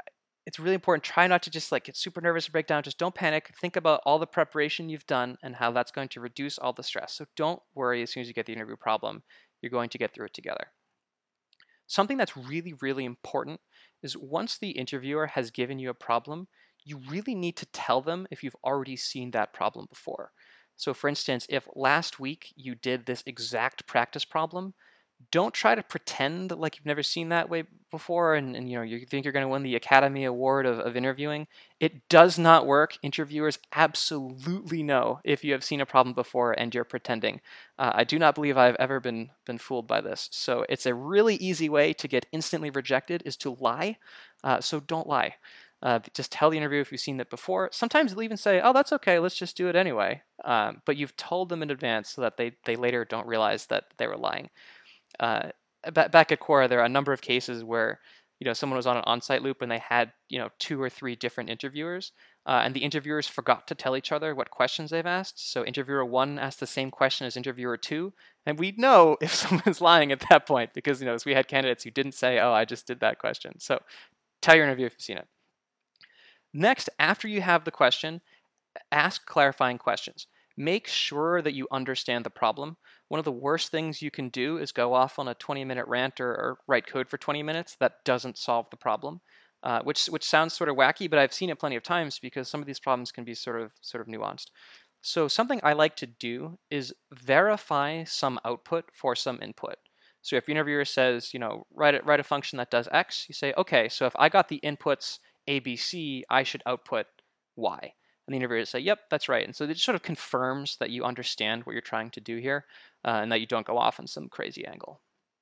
it's really important. Try not to just like get super nervous or break down. Just don't panic. Think about all the preparation you've done and how that's going to reduce all the stress. So don't worry as soon as you get the interview problem. You're going to get through it together. Something that's really, really important is once the interviewer has given you a problem, you really need to tell them if you've already seen that problem before. So for instance, if last week you did this exact practice problem, don't try to pretend like you've never seen that way before and you think you're going to win the Academy Award of interviewing. It does not work. Interviewers absolutely know if you have seen a problem before and you're pretending. I do not believe I've ever been fooled by this. So it's a really easy way to get instantly rejected is to lie. So don't lie. Just tell the interviewer if you've seen it before. Sometimes they'll even say, oh, that's okay, let's just do it anyway. But you've told them in advance so that they later don't realize that they were lying. Back at Quora, there are a number of cases where someone was on an on-site loop and they had 2 or 3 different interviewers, and the interviewers forgot to tell each other what questions they've asked. So interviewer 1 asked the same question as interviewer 2, and we'd know if someone's lying at that point because we had candidates who didn't say, oh, I just did that question. So tell your interviewer if you've seen it. Next, after you have the question, ask clarifying questions. Make sure that you understand the problem. One of the worst things you can do is go off on a 20-minute rant or write code for 20 minutes that doesn't solve the problem, which sounds sort of wacky, but I've seen it plenty of times because some of these problems can be sort of nuanced. So something I like to do is verify some output for some input. So if your interviewer says, write a function that does X, you say, okay, so if I got the inputs ABC, I should output Y. And the interviewer will say, yep, that's right. And so it just sort of confirms that you understand what you're trying to do here and that you don't go off on some crazy angle.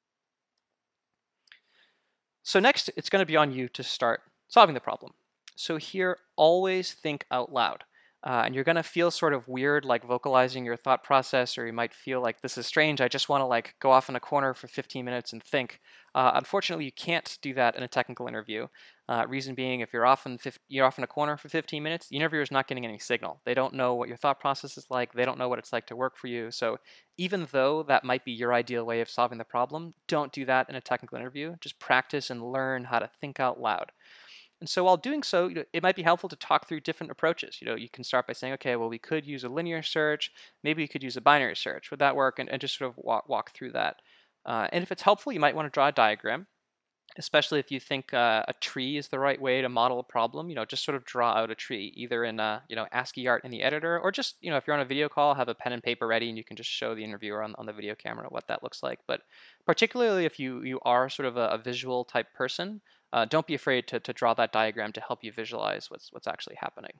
So next, it's going to be on you to start solving the problem. So here, always think out loud. And you're going to feel sort of weird, like vocalizing your thought process, or you might feel like this is strange. I just want to like go off in a corner for 15 minutes and think. Unfortunately, you can't do that in a technical interview. Reason being, if you're off in a corner for 15 minutes, the interviewer is not getting any signal. They don't know what your thought process is like. They don't know what it's like to work for you. So even though that might be your ideal way of solving the problem, don't do that in a technical interview. Just practice and learn how to think out loud. And so while doing so, it might be helpful to talk through different approaches. You can start by saying, okay, well, we could use a linear search. Maybe we could use a binary search. Would that work? And just sort of walk through that. And if it's helpful, you might want to draw a diagram, especially if you think a tree is the right way to model a problem. Just sort of draw out a tree, either in ASCII art in the editor, or just if you're on a video call, have a pen and paper ready, and you can just show the interviewer on the video camera what that looks like. But particularly if you are sort of a visual type person, don't be afraid to draw that diagram to help you visualize what's actually happening.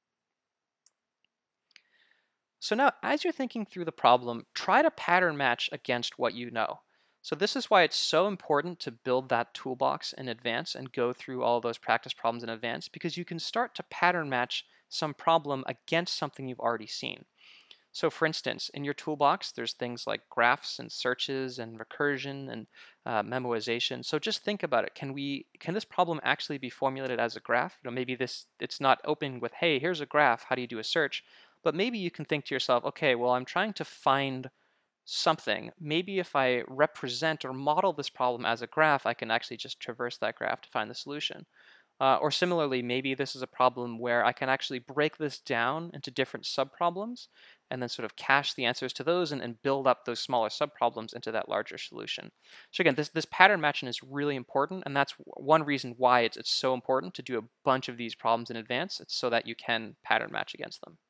So now, as you're thinking through the problem, try to pattern match against what you know. So this is why it's so important to build that toolbox in advance and go through all those practice problems in advance, because you can start to pattern match some problem against something you've already seen. So for instance, in your toolbox, there's things like graphs and searches and recursion and memoization. So just think about it. Can this problem actually be formulated as a graph? Maybe it's not open with, hey, here's a graph, how do you do a search? But maybe you can think to yourself, okay, well, I'm trying to find something. Maybe if I represent or model this problem as a graph, I can actually just traverse that graph to find the solution. Or similarly, maybe this is a problem where I can actually break this down into different subproblems and then sort of cache the answers to those and build up those smaller subproblems into that larger solution. So again, this pattern matching is really important, and that's one reason why it's so important to do a bunch of these problems in advance. It's so that you can pattern match against them.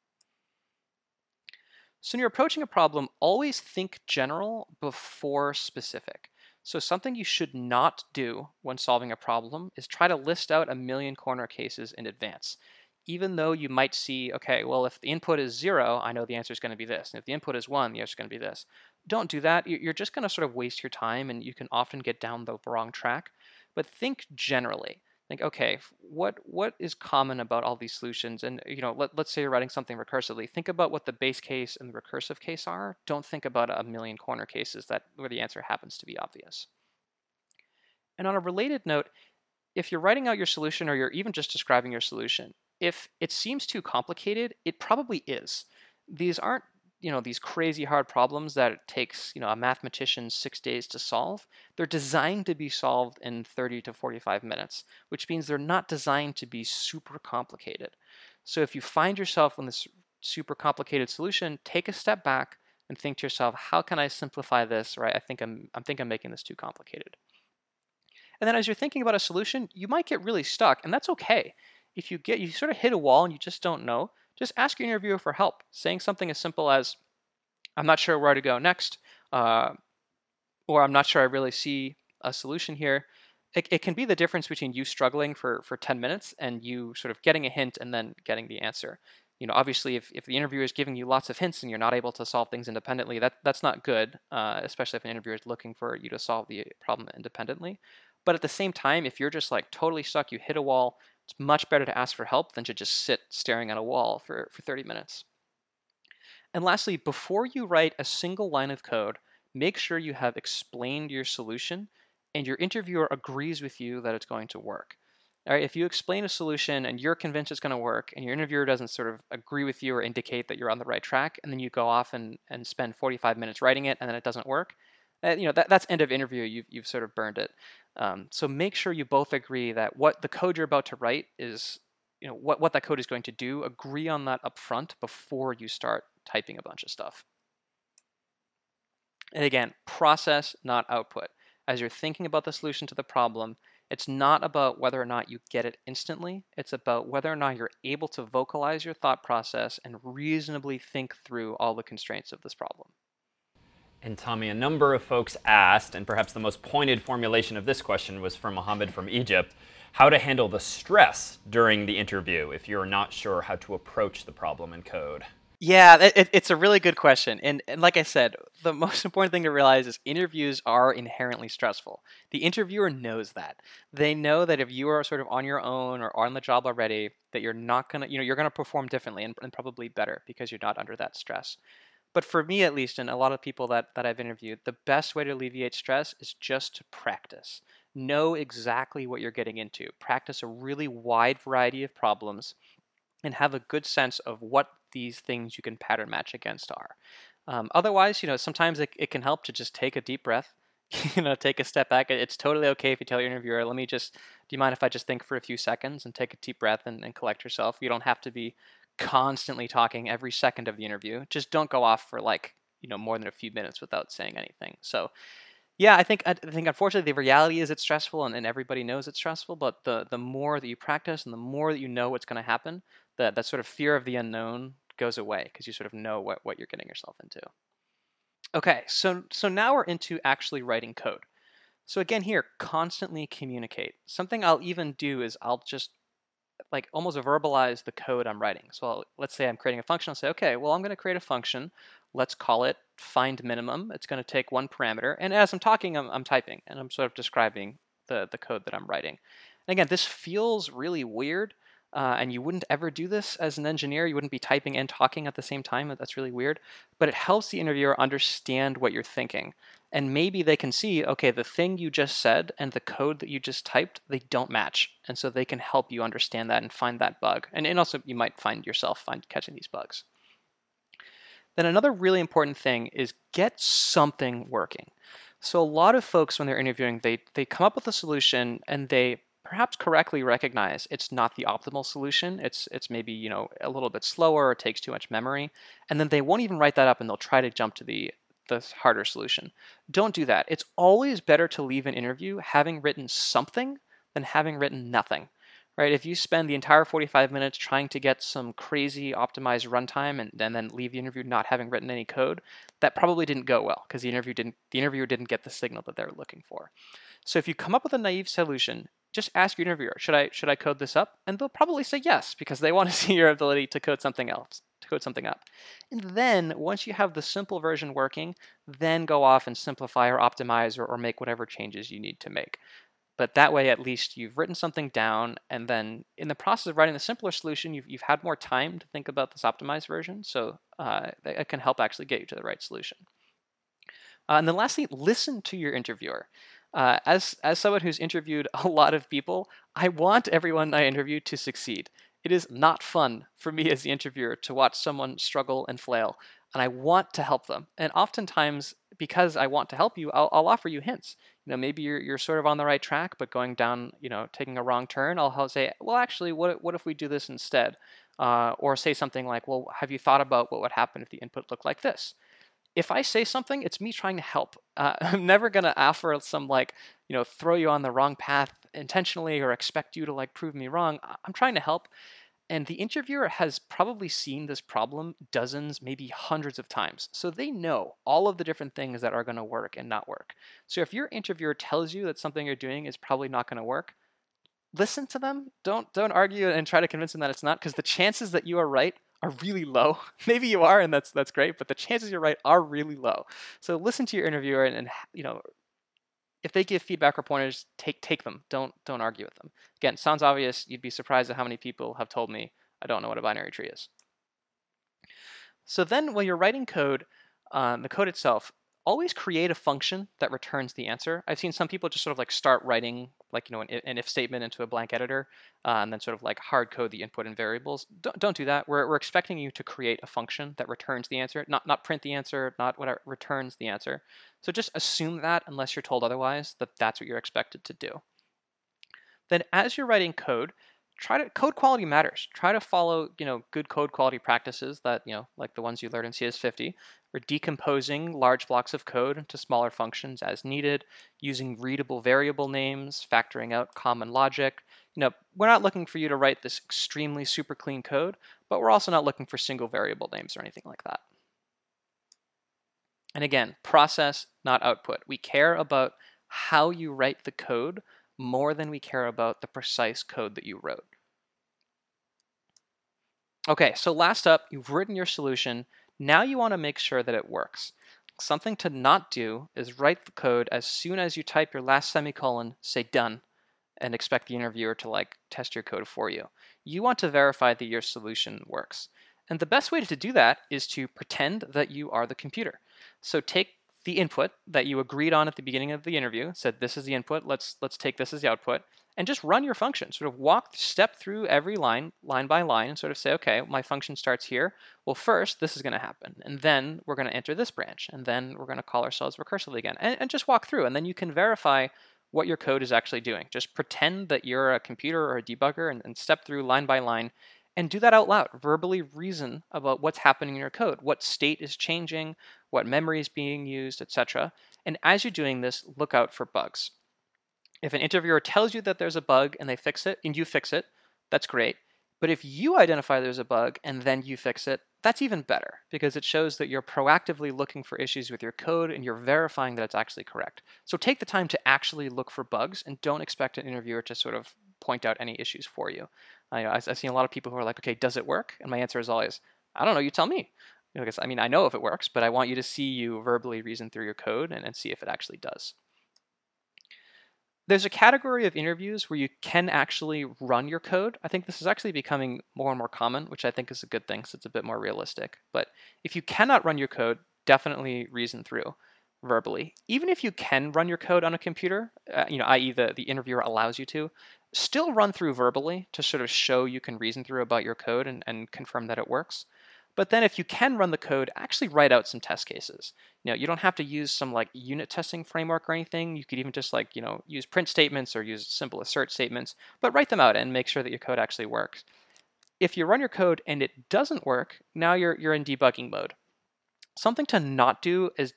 So when you're approaching a problem, always think general before specific. So something you should not do when solving a problem is try to list out a million corner cases in advance. Even though you might see, okay, well, if the input is 0, I know the answer is going to be this. And if the input is 1, the answer is going to be this. Don't do that. You're just going to sort of waste your time, and you can often get down the wrong track. But think generally. Think, okay, what is common about all these solutions? And let's say you're writing something recursively. Think about what the base case and the recursive case are. Don't think about a million corner cases where the answer happens to be obvious. And on a related note, if you're writing out your solution, or you're even just describing your solution, if it seems too complicated, it probably is. These aren't these crazy hard problems that it takes, a mathematician 6 days to solve. They're designed to be solved in 30 to 45 minutes, which means they're not designed to be super complicated. So if you find yourself in this super complicated solution, take a step back and think to yourself, how can I simplify this? Right? I think I'm making this too complicated. And then as you're thinking about a solution, you might get really stuck, and that's okay. If you sort of hit a wall and you just don't know, just ask your interviewer for help, saying something as simple as, I'm not sure where to go next, or I'm not sure I really see a solution here. It can be the difference between you struggling for 10 minutes and you sort of getting a hint and then getting the answer. Obviously, if the interviewer is giving you lots of hints and you're not able to solve things independently, that's not good, especially if an interviewer is looking for you to solve the problem independently. But at the same time, if you're just like totally stuck, you hit a wall, it's much better to ask for help than to just sit staring at a wall for 30 minutes. And lastly, before you write a single line of code, make sure you have explained your solution and your interviewer agrees with you that it's going to work. All right, if you explain a solution and you're convinced it's going to work and your interviewer doesn't sort of agree with you or indicate that you're on the right track, and then you go off and spend 45 minutes writing it and then it doesn't work, that's end of interview. You've sort of burned it. So make sure you both agree that what the code you're about to write is, what that code is going to do. Agree on that up front before you start typing a bunch of stuff. And again, process, not output. As you're thinking about the solution to the problem, it's not about whether or not you get it instantly. It's about whether or not you're able to vocalize your thought process and reasonably think through all the constraints of this problem. And Tommy, a number of folks asked, and perhaps the most pointed formulation of this question was from Mohammed from Egypt, how to handle the stress during the interview if you're not sure how to approach the problem in code. Yeah, it's a really good question. And like I said, the most important thing to realize is interviews are inherently stressful. The interviewer knows that. They know that if you are sort of on your own or on the job already, that you're not going to, you're going to perform differently and probably better because you're not under that stress. But for me, at least, and a lot of people that I've interviewed, the best way to alleviate stress is just to practice. Know exactly what you're getting into. Practice a really wide variety of problems and have a good sense of what these things you can pattern match against are. Otherwise, sometimes it can help to just take a deep breath, take a step back. It's totally okay if you tell your interviewer, do you mind if I just think for a few seconds and take a deep breath and collect yourself? You don't have to be constantly talking every second of the interview. Just don't go off for more than a few minutes without saying anything. So yeah, I think unfortunately the reality is it's stressful and everybody knows it's stressful, but the more that you practice and the more that you know what's going to happen, that sort of fear of the unknown goes away because you sort of know what you're getting yourself into. Okay, so now we're into actually writing code. So again here, constantly communicate. Something I'll even do is I'll just almost verbalize the code I'm writing. So let's say I'm creating a function. I'll say, okay, well, I'm going to create a function. Let's call it find minimum. It's going to take one parameter. And as I'm talking, I'm typing, and I'm sort of describing the code that I'm writing. And again, this feels really weird, and you wouldn't ever do this as an engineer. You wouldn't be typing and talking at the same time. That's really weird. But it helps the interviewer understand what you're thinking. And maybe they can see, okay, the thing you just said and the code that you just typed, they don't match. And so they can help you understand that and find that bug. And also you might find yourself catching these bugs. Then another really important thing is get something working. So a lot of folks when they're interviewing, they come up with a solution and they perhaps correctly recognize it's not the optimal solution. It's maybe a little bit slower or takes too much memory. And then they won't even write that up and they'll try to jump to the harder solution. Don't do that. It's always better to leave an interview having written something than having written nothing, right? If you spend the entire 45 minutes trying to get some crazy optimized runtime and then leave the interview not having written any code, that probably didn't go well because the interviewer didn't get the signal that they were looking for. So if you come up with a naive solution, just ask your interviewer, should I code this up? And they'll probably say yes because they want to see your ability to code something else. Code something up. And then once you have the simple version working, then go off and simplify or optimize or make whatever changes you need to make. But that way, at least you've written something down, and then in the process of writing the simpler solution, you've had more time to think about this optimized version. So it can help actually get you to the right solution. And then lastly, listen to your interviewer. As someone who's interviewed a lot of people, I want everyone I interview to succeed. It is not fun for me as the interviewer to watch someone struggle and flail. and I want to help them. And oftentimes, because I want to help you, I'll offer you hints. Maybe you're sort of on the right track, but going down, taking a wrong turn. I'll say, well, actually, what if we do this instead? Or say something like, well, have you thought about what would happen if the input looked like this? If I say something, it's me trying to help. I'm never going to offer some throw you on the wrong path intentionally or expect you to prove me wrong. I'm trying to help. And the interviewer has probably seen this problem dozens, maybe hundreds of times. So they know all of the different things that are going to work and not work. So if your interviewer tells you that something you're doing is probably not going to work, listen to them. Don't argue and try to convince them that it's not, because the chances that you are right are really low. Maybe you are, and that's great, but the chances you're right are really low. So listen to your interviewer, and if they give feedback or pointers, take them. Don't argue with them. Again, sounds obvious. You'd be surprised at how many people have told me, I don't know what a binary tree is. So then when you're writing code, the code itself, always create a function that returns the answer. I've seen some people just sort of start writing an if statement into a blank editor, and then sort of hard code the input and variables. Don't do that. We're expecting you to create a function that returns the answer, not print the answer, not whatever, returns the answer. So just assume that, unless you're told otherwise, that's what you're expected to do. Then as you're writing code, code quality matters. Try to follow, good code quality practices that, like the ones you learned in CS50. We're decomposing large blocks of code into smaller functions as needed, using readable variable names, factoring out common logic. We're not looking for you to write this extremely super clean code, but we're also not looking for single variable names or anything like that. And again, process, not output. We care about how you write the code more than we care about the precise code that you wrote. Okay, so last up, you've written your solution. Now you want to make sure that it works. Something to not do is write the code as soon as you type your last semicolon, say done, and expect the interviewer to test your code for you. You want to verify that your solution works. And the best way to do that is to pretend that you are the computer. So take the input that you agreed on at the beginning of the interview, said this is the input, let's take this as the output, and just run your function. Sort of step through every line by line, and sort of say, okay, my function starts here. Well, first, this is going to happen, and then we're going to enter this branch, and then we're going to call ourselves recursively again, and just walk through, and then you can verify what your code is actually doing. Just pretend that you're a computer or a debugger and step through line by line, and do that out loud. Verbally reason about what's happening in your code, what state is changing, what memory is being used, etc. And as you're doing this, look out for bugs. If an interviewer tells you that there's a bug and they fix it, and you fix it, that's great. But if you identify there's a bug and then you fix it, that's even better, because it shows that you're proactively looking for issues with your code and you're verifying that it's actually correct. So take the time to actually look for bugs, and don't expect an interviewer to sort of point out any issues for you. I've seen a lot of people who are like, okay, does it work? And my answer is always, I don't know, you tell me. I know if it works, but I want you to see you verbally reason through your code and see if it actually does. There's a category of interviews where you can actually run your code. I think this is actually becoming more and more common, which I think is a good thing, so it's a bit more realistic. But if you cannot run your code, definitely reason through verbally. Even if you can run your code on a computer, i.e. the interviewer allows you to, still run through verbally to sort of show you can reason through about your code and confirm that it works. But then if you can run the code, actually write out some test cases. You don't have to use some unit testing framework or anything. You could even just use print statements or use simple assert statements, but write them out and make sure that your code actually works. If you run your code and it doesn't work, now you're in debugging mode. Something to not do is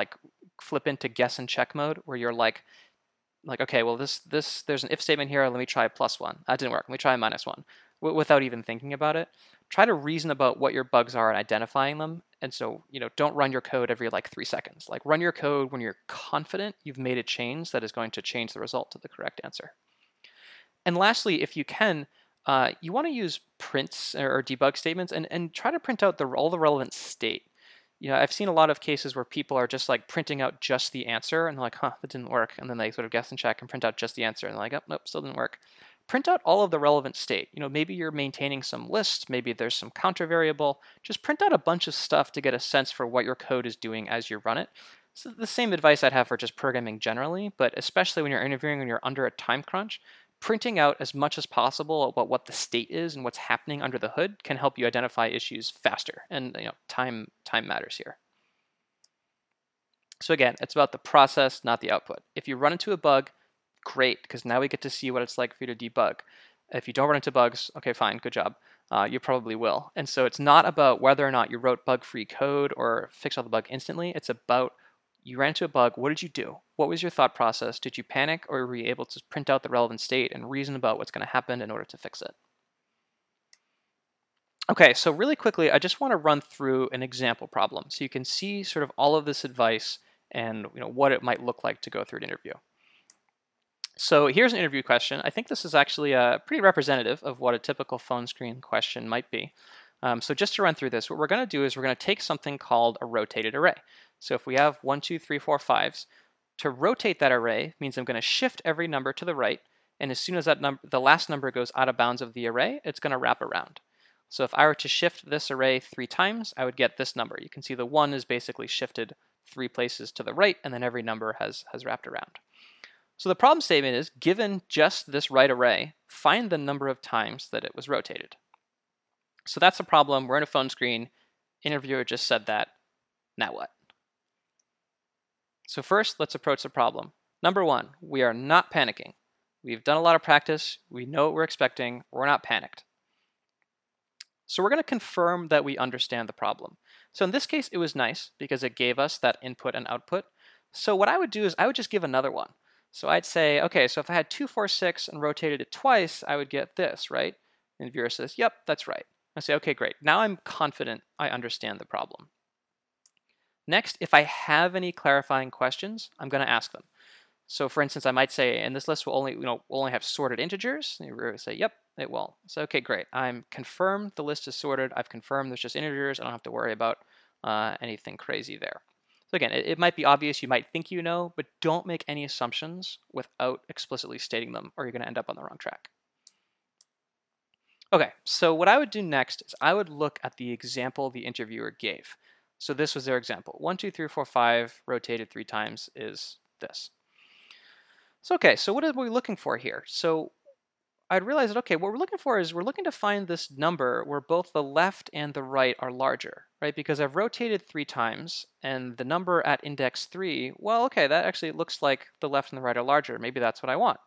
flip into guess and check mode, where you're okay, well there's an if statement here, let me try +1. That didn't work, let me try -1, without even thinking about it. Try to reason about what your bugs are and identifying them. And so, don't run your code every 3 seconds. Run your code when you're confident you've made a change that is going to change the result to the correct answer. And lastly, if you can, you want to use prints or debug statements and try to print out all the relevant state. I've seen a lot of cases where people are just printing out just the answer, and they're like, that didn't work. And then they sort of guess and check and print out just the answer, and they're like, oh, nope, still didn't work. Print out all of the relevant state. Maybe you're maintaining some list, maybe there's some counter variable. Just print out a bunch of stuff to get a sense for what your code is doing as you run it. So the same advice I'd have for just programming generally, but especially when you're interviewing, when you're under a time crunch, printing out as much as possible about what the state is and what's happening under the hood can help you identify issues faster. And time matters here. So again, it's about the process, not the output. If you run into a bug, great, because now we get to see what it's like for you to debug. If you don't run into bugs, okay, fine, good job. You probably will. And so it's not about whether or not you wrote bug-free code or fixed all the bug instantly. It's about you ran into a bug. What did you do? What was your thought process? Did you panic, or were you able to print out the relevant state and reason about what's going to happen in order to fix it? Okay, so really quickly, I just want to run through an example problem so you can see sort of all of this advice and what it might look like to go through an interview. So here's an interview question. I think this is actually pretty representative of what a typical phone screen question might be. So just to run through this, what we're going to do is we're going to take something called a rotated array. So if we have 1, 2, 3, 4, 5s, to rotate that array means I'm going to shift every number to the right, and as soon as that the last number goes out of bounds of the array, it's going to wrap around. So if I were to shift this array 3 times, I would get this number. You can see the 1 is basically shifted 3 places to the right, and then every number has wrapped around. So the problem statement is, given just this right array, find the number of times that it was rotated. So that's the problem. We're in a phone screen. Interviewer just said that. Now what? So first, let's approach the problem. Number 1, we are not panicking. We've done a lot of practice. We know what we're expecting. We're not panicked. So we're going to confirm that we understand the problem. So in this case, it was nice because it gave us that input and output. So what I would do is I would just give another one. So I'd say, okay, so if I had 2, 4, 6 and rotated it twice, I would get this, right? And the viewer says, yep, that's right. I say, okay, great. Now I'm confident I understand the problem. Next, if I have any clarifying questions, I'm going to ask them. So for instance, I might say, and this list will only have sorted integers. And you say, yep, it will. So okay, great. I'm confirmed the list is sorted. I've confirmed there's just integers. I don't have to worry about anything crazy there. So again, it might be obvious, you might think you know, but don't make any assumptions without explicitly stating them, or you're going to end up on the wrong track. Okay, so what I would do next is I would look at the example the interviewer gave. So this was their example. 1, 2, 3, 4, 5 rotated 3 times is this. So okay, so what are we looking for here? So I'd realize that, okay, what we're looking for is we're looking to find this number where both the left and the right are larger, right? Because I've rotated 3 times, and the number at index 3, well, okay, that actually looks like the left and the right are larger. Maybe that's what I want.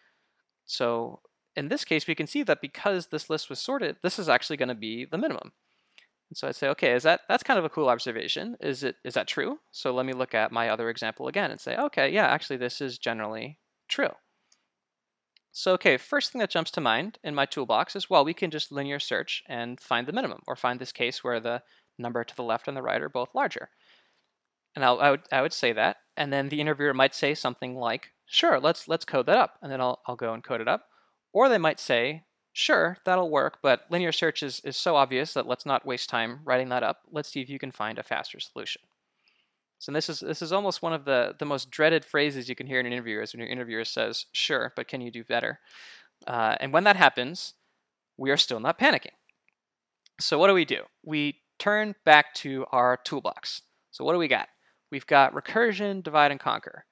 So in this case, we can see that because this list was sorted, this is actually going to be the minimum. And so I'd say, okay, that's kind of a cool observation. Is that true? So let me look at my other example again and say, okay, yeah, actually this is generally true. So okay, first thing that jumps to mind in my toolbox is, well, we can just linear search and find the minimum, or find this case where the number to the left and the right are both larger. And I would say that, and then the interviewer might say something like, sure, let's code that up, and then I'll go and code it up. Or they might say, sure, that'll work, but linear search is so obvious that let's not waste time writing that up. Let's see if you can find a faster solution. So this is almost one of the most dreaded phrases you can hear in an interview, is when your interviewer says, sure, but can you do better? And when that happens, we are still not panicking. So what do? We turn back to our toolbox. So what do we got? We've got recursion, divide, and conquer.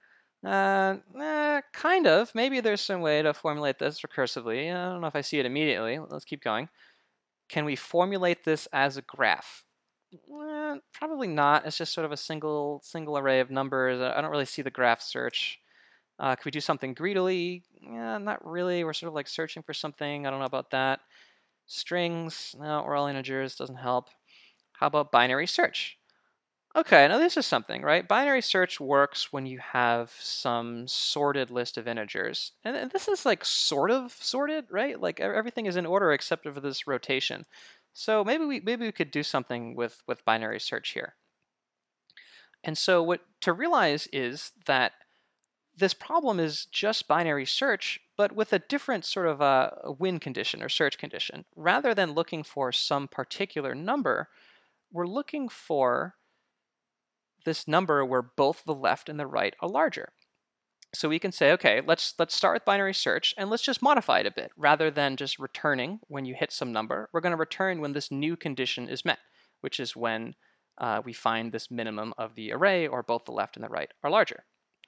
Kind of. Maybe there's some way to formulate this recursively. I don't know if I see it immediately. Let's keep going. Can we formulate this as a graph? Probably not. It's just sort of a single array of numbers. I don't really see the graph search. Could we do something greedily? Not really. We're sort of like searching for something. I don't know about that. Strings, no, we're all integers, doesn't help. How about binary search? Okay, now this is something, right? Binary search works when you have some sorted list of integers. And this is like sort of sorted, right? Like everything is in order except for this rotation. So maybe we could do something with binary search here. And so what to realize is that this problem is just binary search, but with a different sort of a win condition or search condition. Rather than looking for some particular number, we're looking for this number where both the left and the right are larger. So we can say, okay, let's start with binary search, and let's just modify it a bit. Rather than just returning when you hit some number, we're going to return when this new condition is met, which is when we find this minimum of the array, or both the left and the right are larger.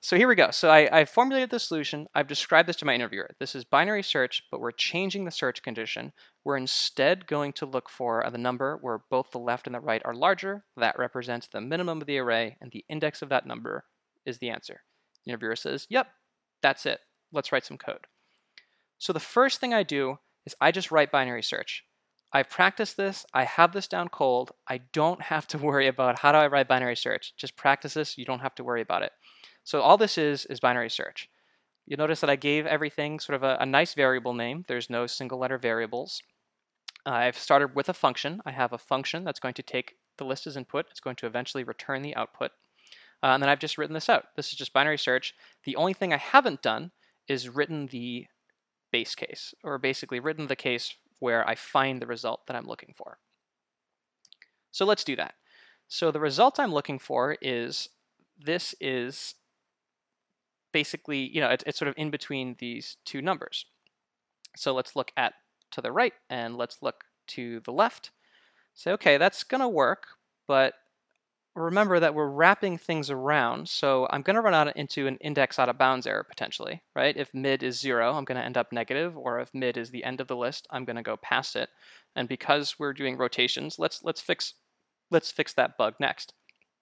So here we go. So I formulated the solution. I've described this to my interviewer. This is binary search, but we're changing the search condition. We're instead going to look for the number where both the left and the right are larger. That represents the minimum of the array, and the index of that number is the answer. The interviewer says, yep, that's it. Let's write some code. So the first thing I do is I just write binary search. I've practiced this. I have this down cold. I don't have to worry about how do I write binary search. Just practice this. You don't have to worry about it. So all this is binary search. You'll notice that I gave everything sort of a nice variable name. There's no single letter variables. I've started with a function. I have a function that's going to take the list as input. It's going to eventually return the output. And then I've just written this out. This is just binary search. The only thing I haven't done is written the base case, or basically written the case where I find the result that I'm looking for. So let's do that. So the result I'm looking for is, this is basically, it's sort of in between these two numbers. So let's look to the right and let's look to the left. Say, okay, that's going to work, but remember that we're wrapping things around. So I'm going to run out into an index out of bounds error potentially, right? If mid is 0, I'm going to end up negative, or if mid is the end of the list, I'm going to go past it. And because we're doing rotations, let's fix that bug next.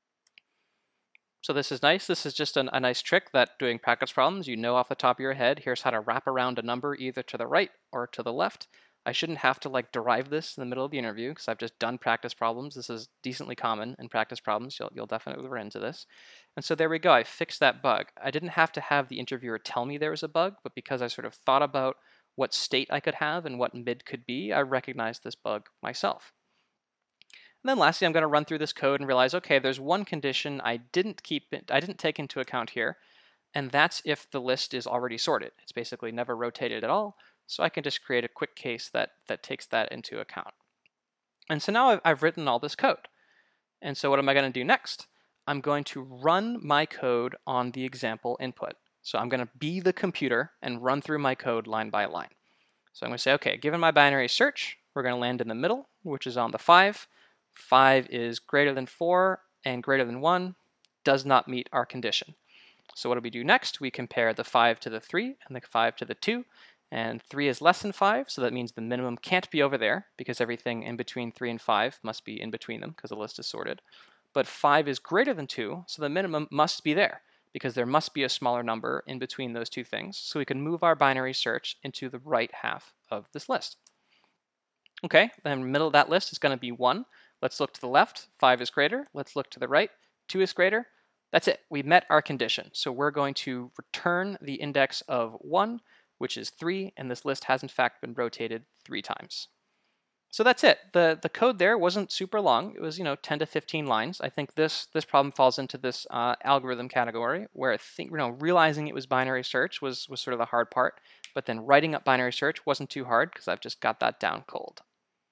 So this is nice. This is just a nice trick that doing practice problems, you know off the top of your head, here's how to wrap around a number either to the right or to the left. I shouldn't have to derive this in the middle of the interview because I've just done practice problems. This is decently common in practice problems. You'll definitely run into this. And so there we go. I fixed that bug. I didn't have to have the interviewer tell me there was a bug, but because I sort of thought about what state I could have and what mid could be, I recognized this bug myself. And then lastly, I'm going to run through this code and realize, okay, there's one condition I didn't take into account here, and that's if the list is already sorted. It's basically never rotated at all, so I can just create a quick case that takes that into account. And so now I've written all this code. And so what am I going to do next? I'm going to run my code on the example input. So I'm going to be the computer and run through my code line by line. So I'm going to say, okay, given my binary search, we're going to land in the middle, which is on the 5. 5 is greater than 4 and greater than 1, does not meet our condition. So what do we do next? We compare the 5 to the 3 and the 5 to the 2, and 3 is less than 5, so that means the minimum can't be over there because everything in between 3 and 5 must be in between them because the list is sorted. But 5 is greater than 2, so the minimum must be there because there must be a smaller number in between those two things, so we can move our binary search into the right half of this list. Okay, then the middle of that list is going to be 1. Let's look to the left. 5 is greater. Let's look to the right. 2 is greater. That's it. We met our condition. So we're going to return the index of 1, which is 3, and this list has in fact been rotated 3 times. So that's it. The code there wasn't super long. It was 10 to 15 lines. I think this problem falls into this algorithm category where I think realizing it was binary search was sort of the hard part, but then writing up binary search wasn't too hard because I've just got that down cold.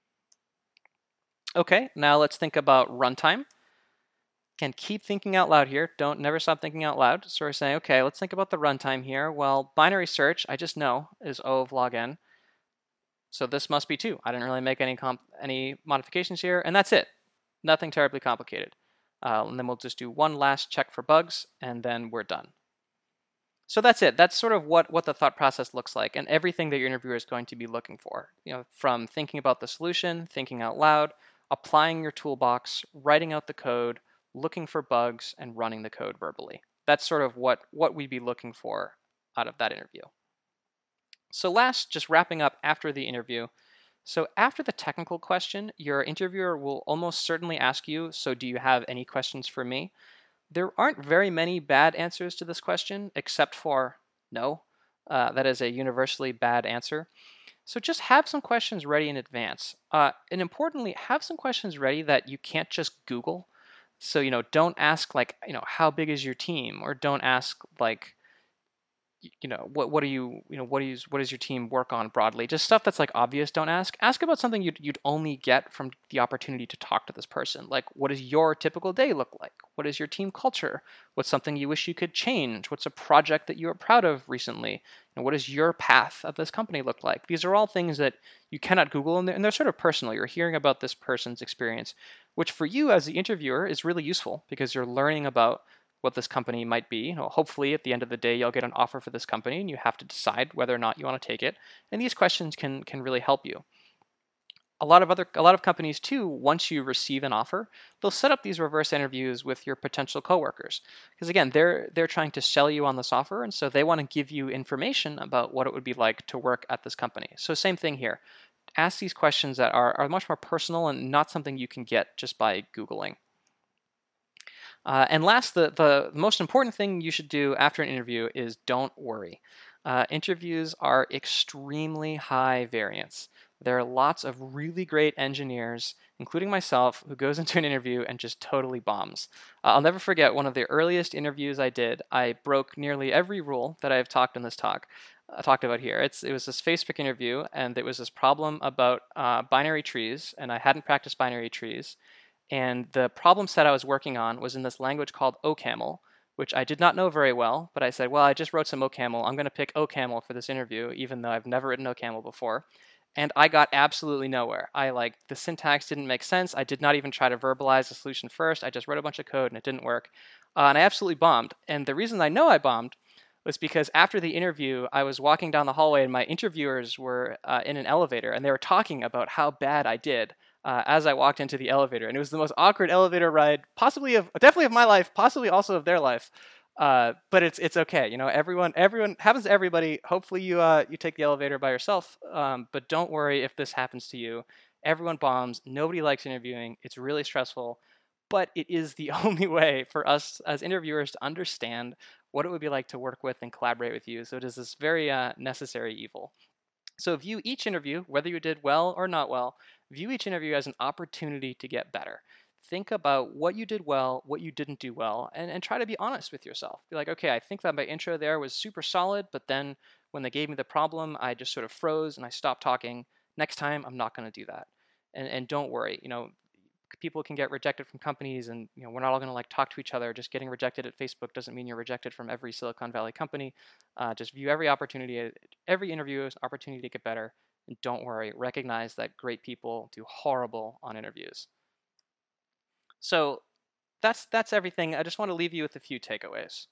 Okay, now let's think about runtime. Again, keep thinking out loud here. Never stop thinking out loud. So we're saying, okay, let's think about the runtime here. Well, binary search, I just know, is O of log n. So this must be 2. I didn't really make any modifications here, and that's it. Nothing terribly complicated. And then we'll just do one last check for bugs, and then we're done. So that's it. That's sort of what the thought process looks like, and everything that your interviewer is going to be looking for. From thinking about the solution, thinking out loud, applying your toolbox, writing out the code, looking for bugs, and running the code verbally. That's sort of what we'd be looking for out of that interview. So last, just wrapping up after the interview. So after the technical question, your interviewer will almost certainly ask you, so do you have any questions for me? There aren't very many bad answers to this question, except for no. That is a universally bad answer. So just have some questions ready in advance. And importantly, have some questions ready that you can't just Google. So, don't ask how big is your team? Or don't ask what does your team work on broadly? Just stuff that's obvious, don't ask. Ask about something you'd only get from the opportunity to talk to this person. Like, what does your typical day look like? What is your team culture? What's something you wish you could change? What's a project that you are proud of recently? And what does your path of this company look like? These are all things that you cannot Google, and they're sort of personal. You're hearing about this person's experience, which for you as the interviewer is really useful because you're learning about what this company might be. You know, hopefully, at the end of the day, you'll get an offer for this company, and you have to decide whether or not you want to take it. And these questions can really help you. A lot of companies too, once you receive an offer, they'll set up these reverse interviews with your potential coworkers. Because again, they're trying to sell you on this offer, and so they want to give you information about what it would be like to work at this company. So same thing here. Ask these questions that are much more personal and not something you can get just by Googling. And last, the most important thing you should do after an interview is don't worry. Interviews are extremely high variance. There are lots of really great engineers, including myself, who goes into an interview and just totally bombs. I'll never forget one of the earliest interviews I did. I broke nearly every rule that I've talked in this talk. Talked about here. It was this Facebook interview, and it was this problem about binary trees, and I hadn't practiced binary trees. And the problem set I was working on was in this language called OCaml, which I did not know very well, but I said, well, I just wrote some OCaml. I'm going to pick OCaml for this interview, even though I've never written OCaml before. And I got absolutely nowhere. The syntax didn't make sense. I did not even try to verbalize the solution first. I just wrote a bunch of code and it didn't work. And I absolutely bombed. And the reason I know I bombed was because after the interview, I was walking down the hallway and my interviewers were in an elevator and they were talking about how bad I did as I walked into the elevator. And it was the most awkward elevator ride, definitely of my life, possibly also of their life. But it's okay. You know, everyone happens to everybody. Hopefully you take the elevator by yourself. But don't worry if this happens to you. Everyone bombs. Nobody likes interviewing. It's really stressful. But it is the only way for us as interviewers to understand what it would be like to work with and collaborate with you. So it is this very necessary evil. So view each interview, whether you did well or not well, view each interview as an opportunity to get better. Think about what you did well, what you didn't do well, and try to be honest with yourself. Be like, okay, I think that my intro there was super solid, but then when they gave me the problem, I just sort of froze and I stopped talking. Next time, I'm not going to do that. And don't worry, you know, people can get rejected from companies, and you know, we're not all going to talk to each other. Just getting rejected at Facebook doesn't mean you're rejected from every Silicon Valley company. Just view every interview as an opportunity to get better. And don't worry, recognize that great people do horrible on interviews. So that's everything. I just want to leave you with a few takeaways.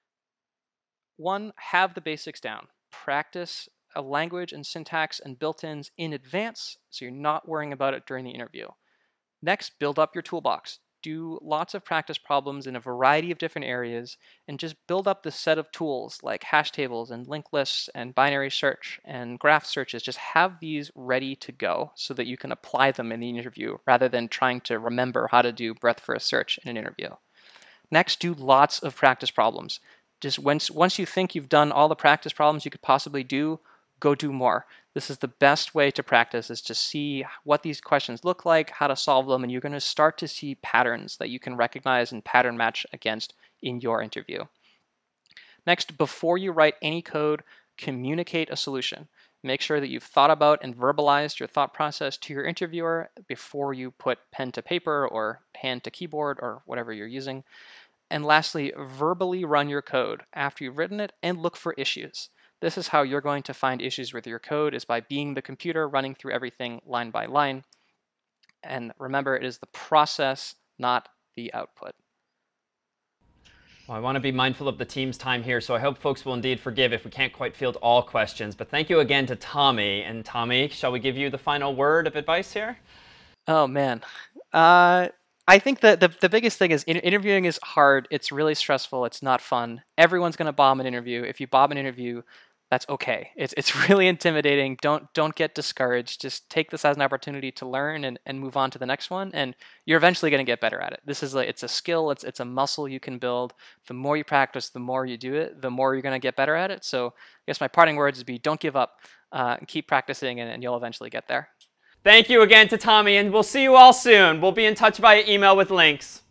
1, have the basics down. Practice a language and syntax and built-ins in advance so you're not worrying about it during the interview. Next, build up your toolbox. Do lots of practice problems in a variety of different areas and just build up the set of tools like hash tables and linked lists and binary search and graph searches. Just have these ready to go so that you can apply them in the interview rather than trying to remember how to do breadth first search in an interview. Next, do lots of practice problems. Just once you think you've done all the practice problems you could possibly do, go do more. This is the best way to practice, is to see what these questions look like, how to solve them, and you're going to start to see patterns that you can recognize and pattern match against in your interview. Next, before you write any code, communicate a solution. Make sure that you've thought about and verbalized your thought process to your interviewer before you put pen to paper or hand to keyboard or whatever you're using. And lastly, verbally run your code after you've written it and look for issues. This is how you're going to find issues with your code, is by being the computer running through everything line by line. And remember, it is the process, not the output. Well, I want to be mindful of the team's time here, so I hope folks will indeed forgive if we can't quite field all questions. But thank you again to Tommy. And Tommy, shall we give you the final word of advice here? Oh, man. I think the biggest thing is interviewing is hard. It's really stressful. It's not fun. Everyone's going to bomb an interview. If you bomb an interview, that's okay. It's really intimidating. Don't get discouraged. Just take this as an opportunity to learn and move on to the next one. And you're eventually going to get better at it. This is it's a skill. It's a muscle you can build. The more you practice, the more you do it, the more you're going to get better at it. So I guess my parting words would be, don't give up. Keep practicing, and you'll eventually get there. Thank you again to Tommy, and we'll see you all soon. We'll be in touch via email with links.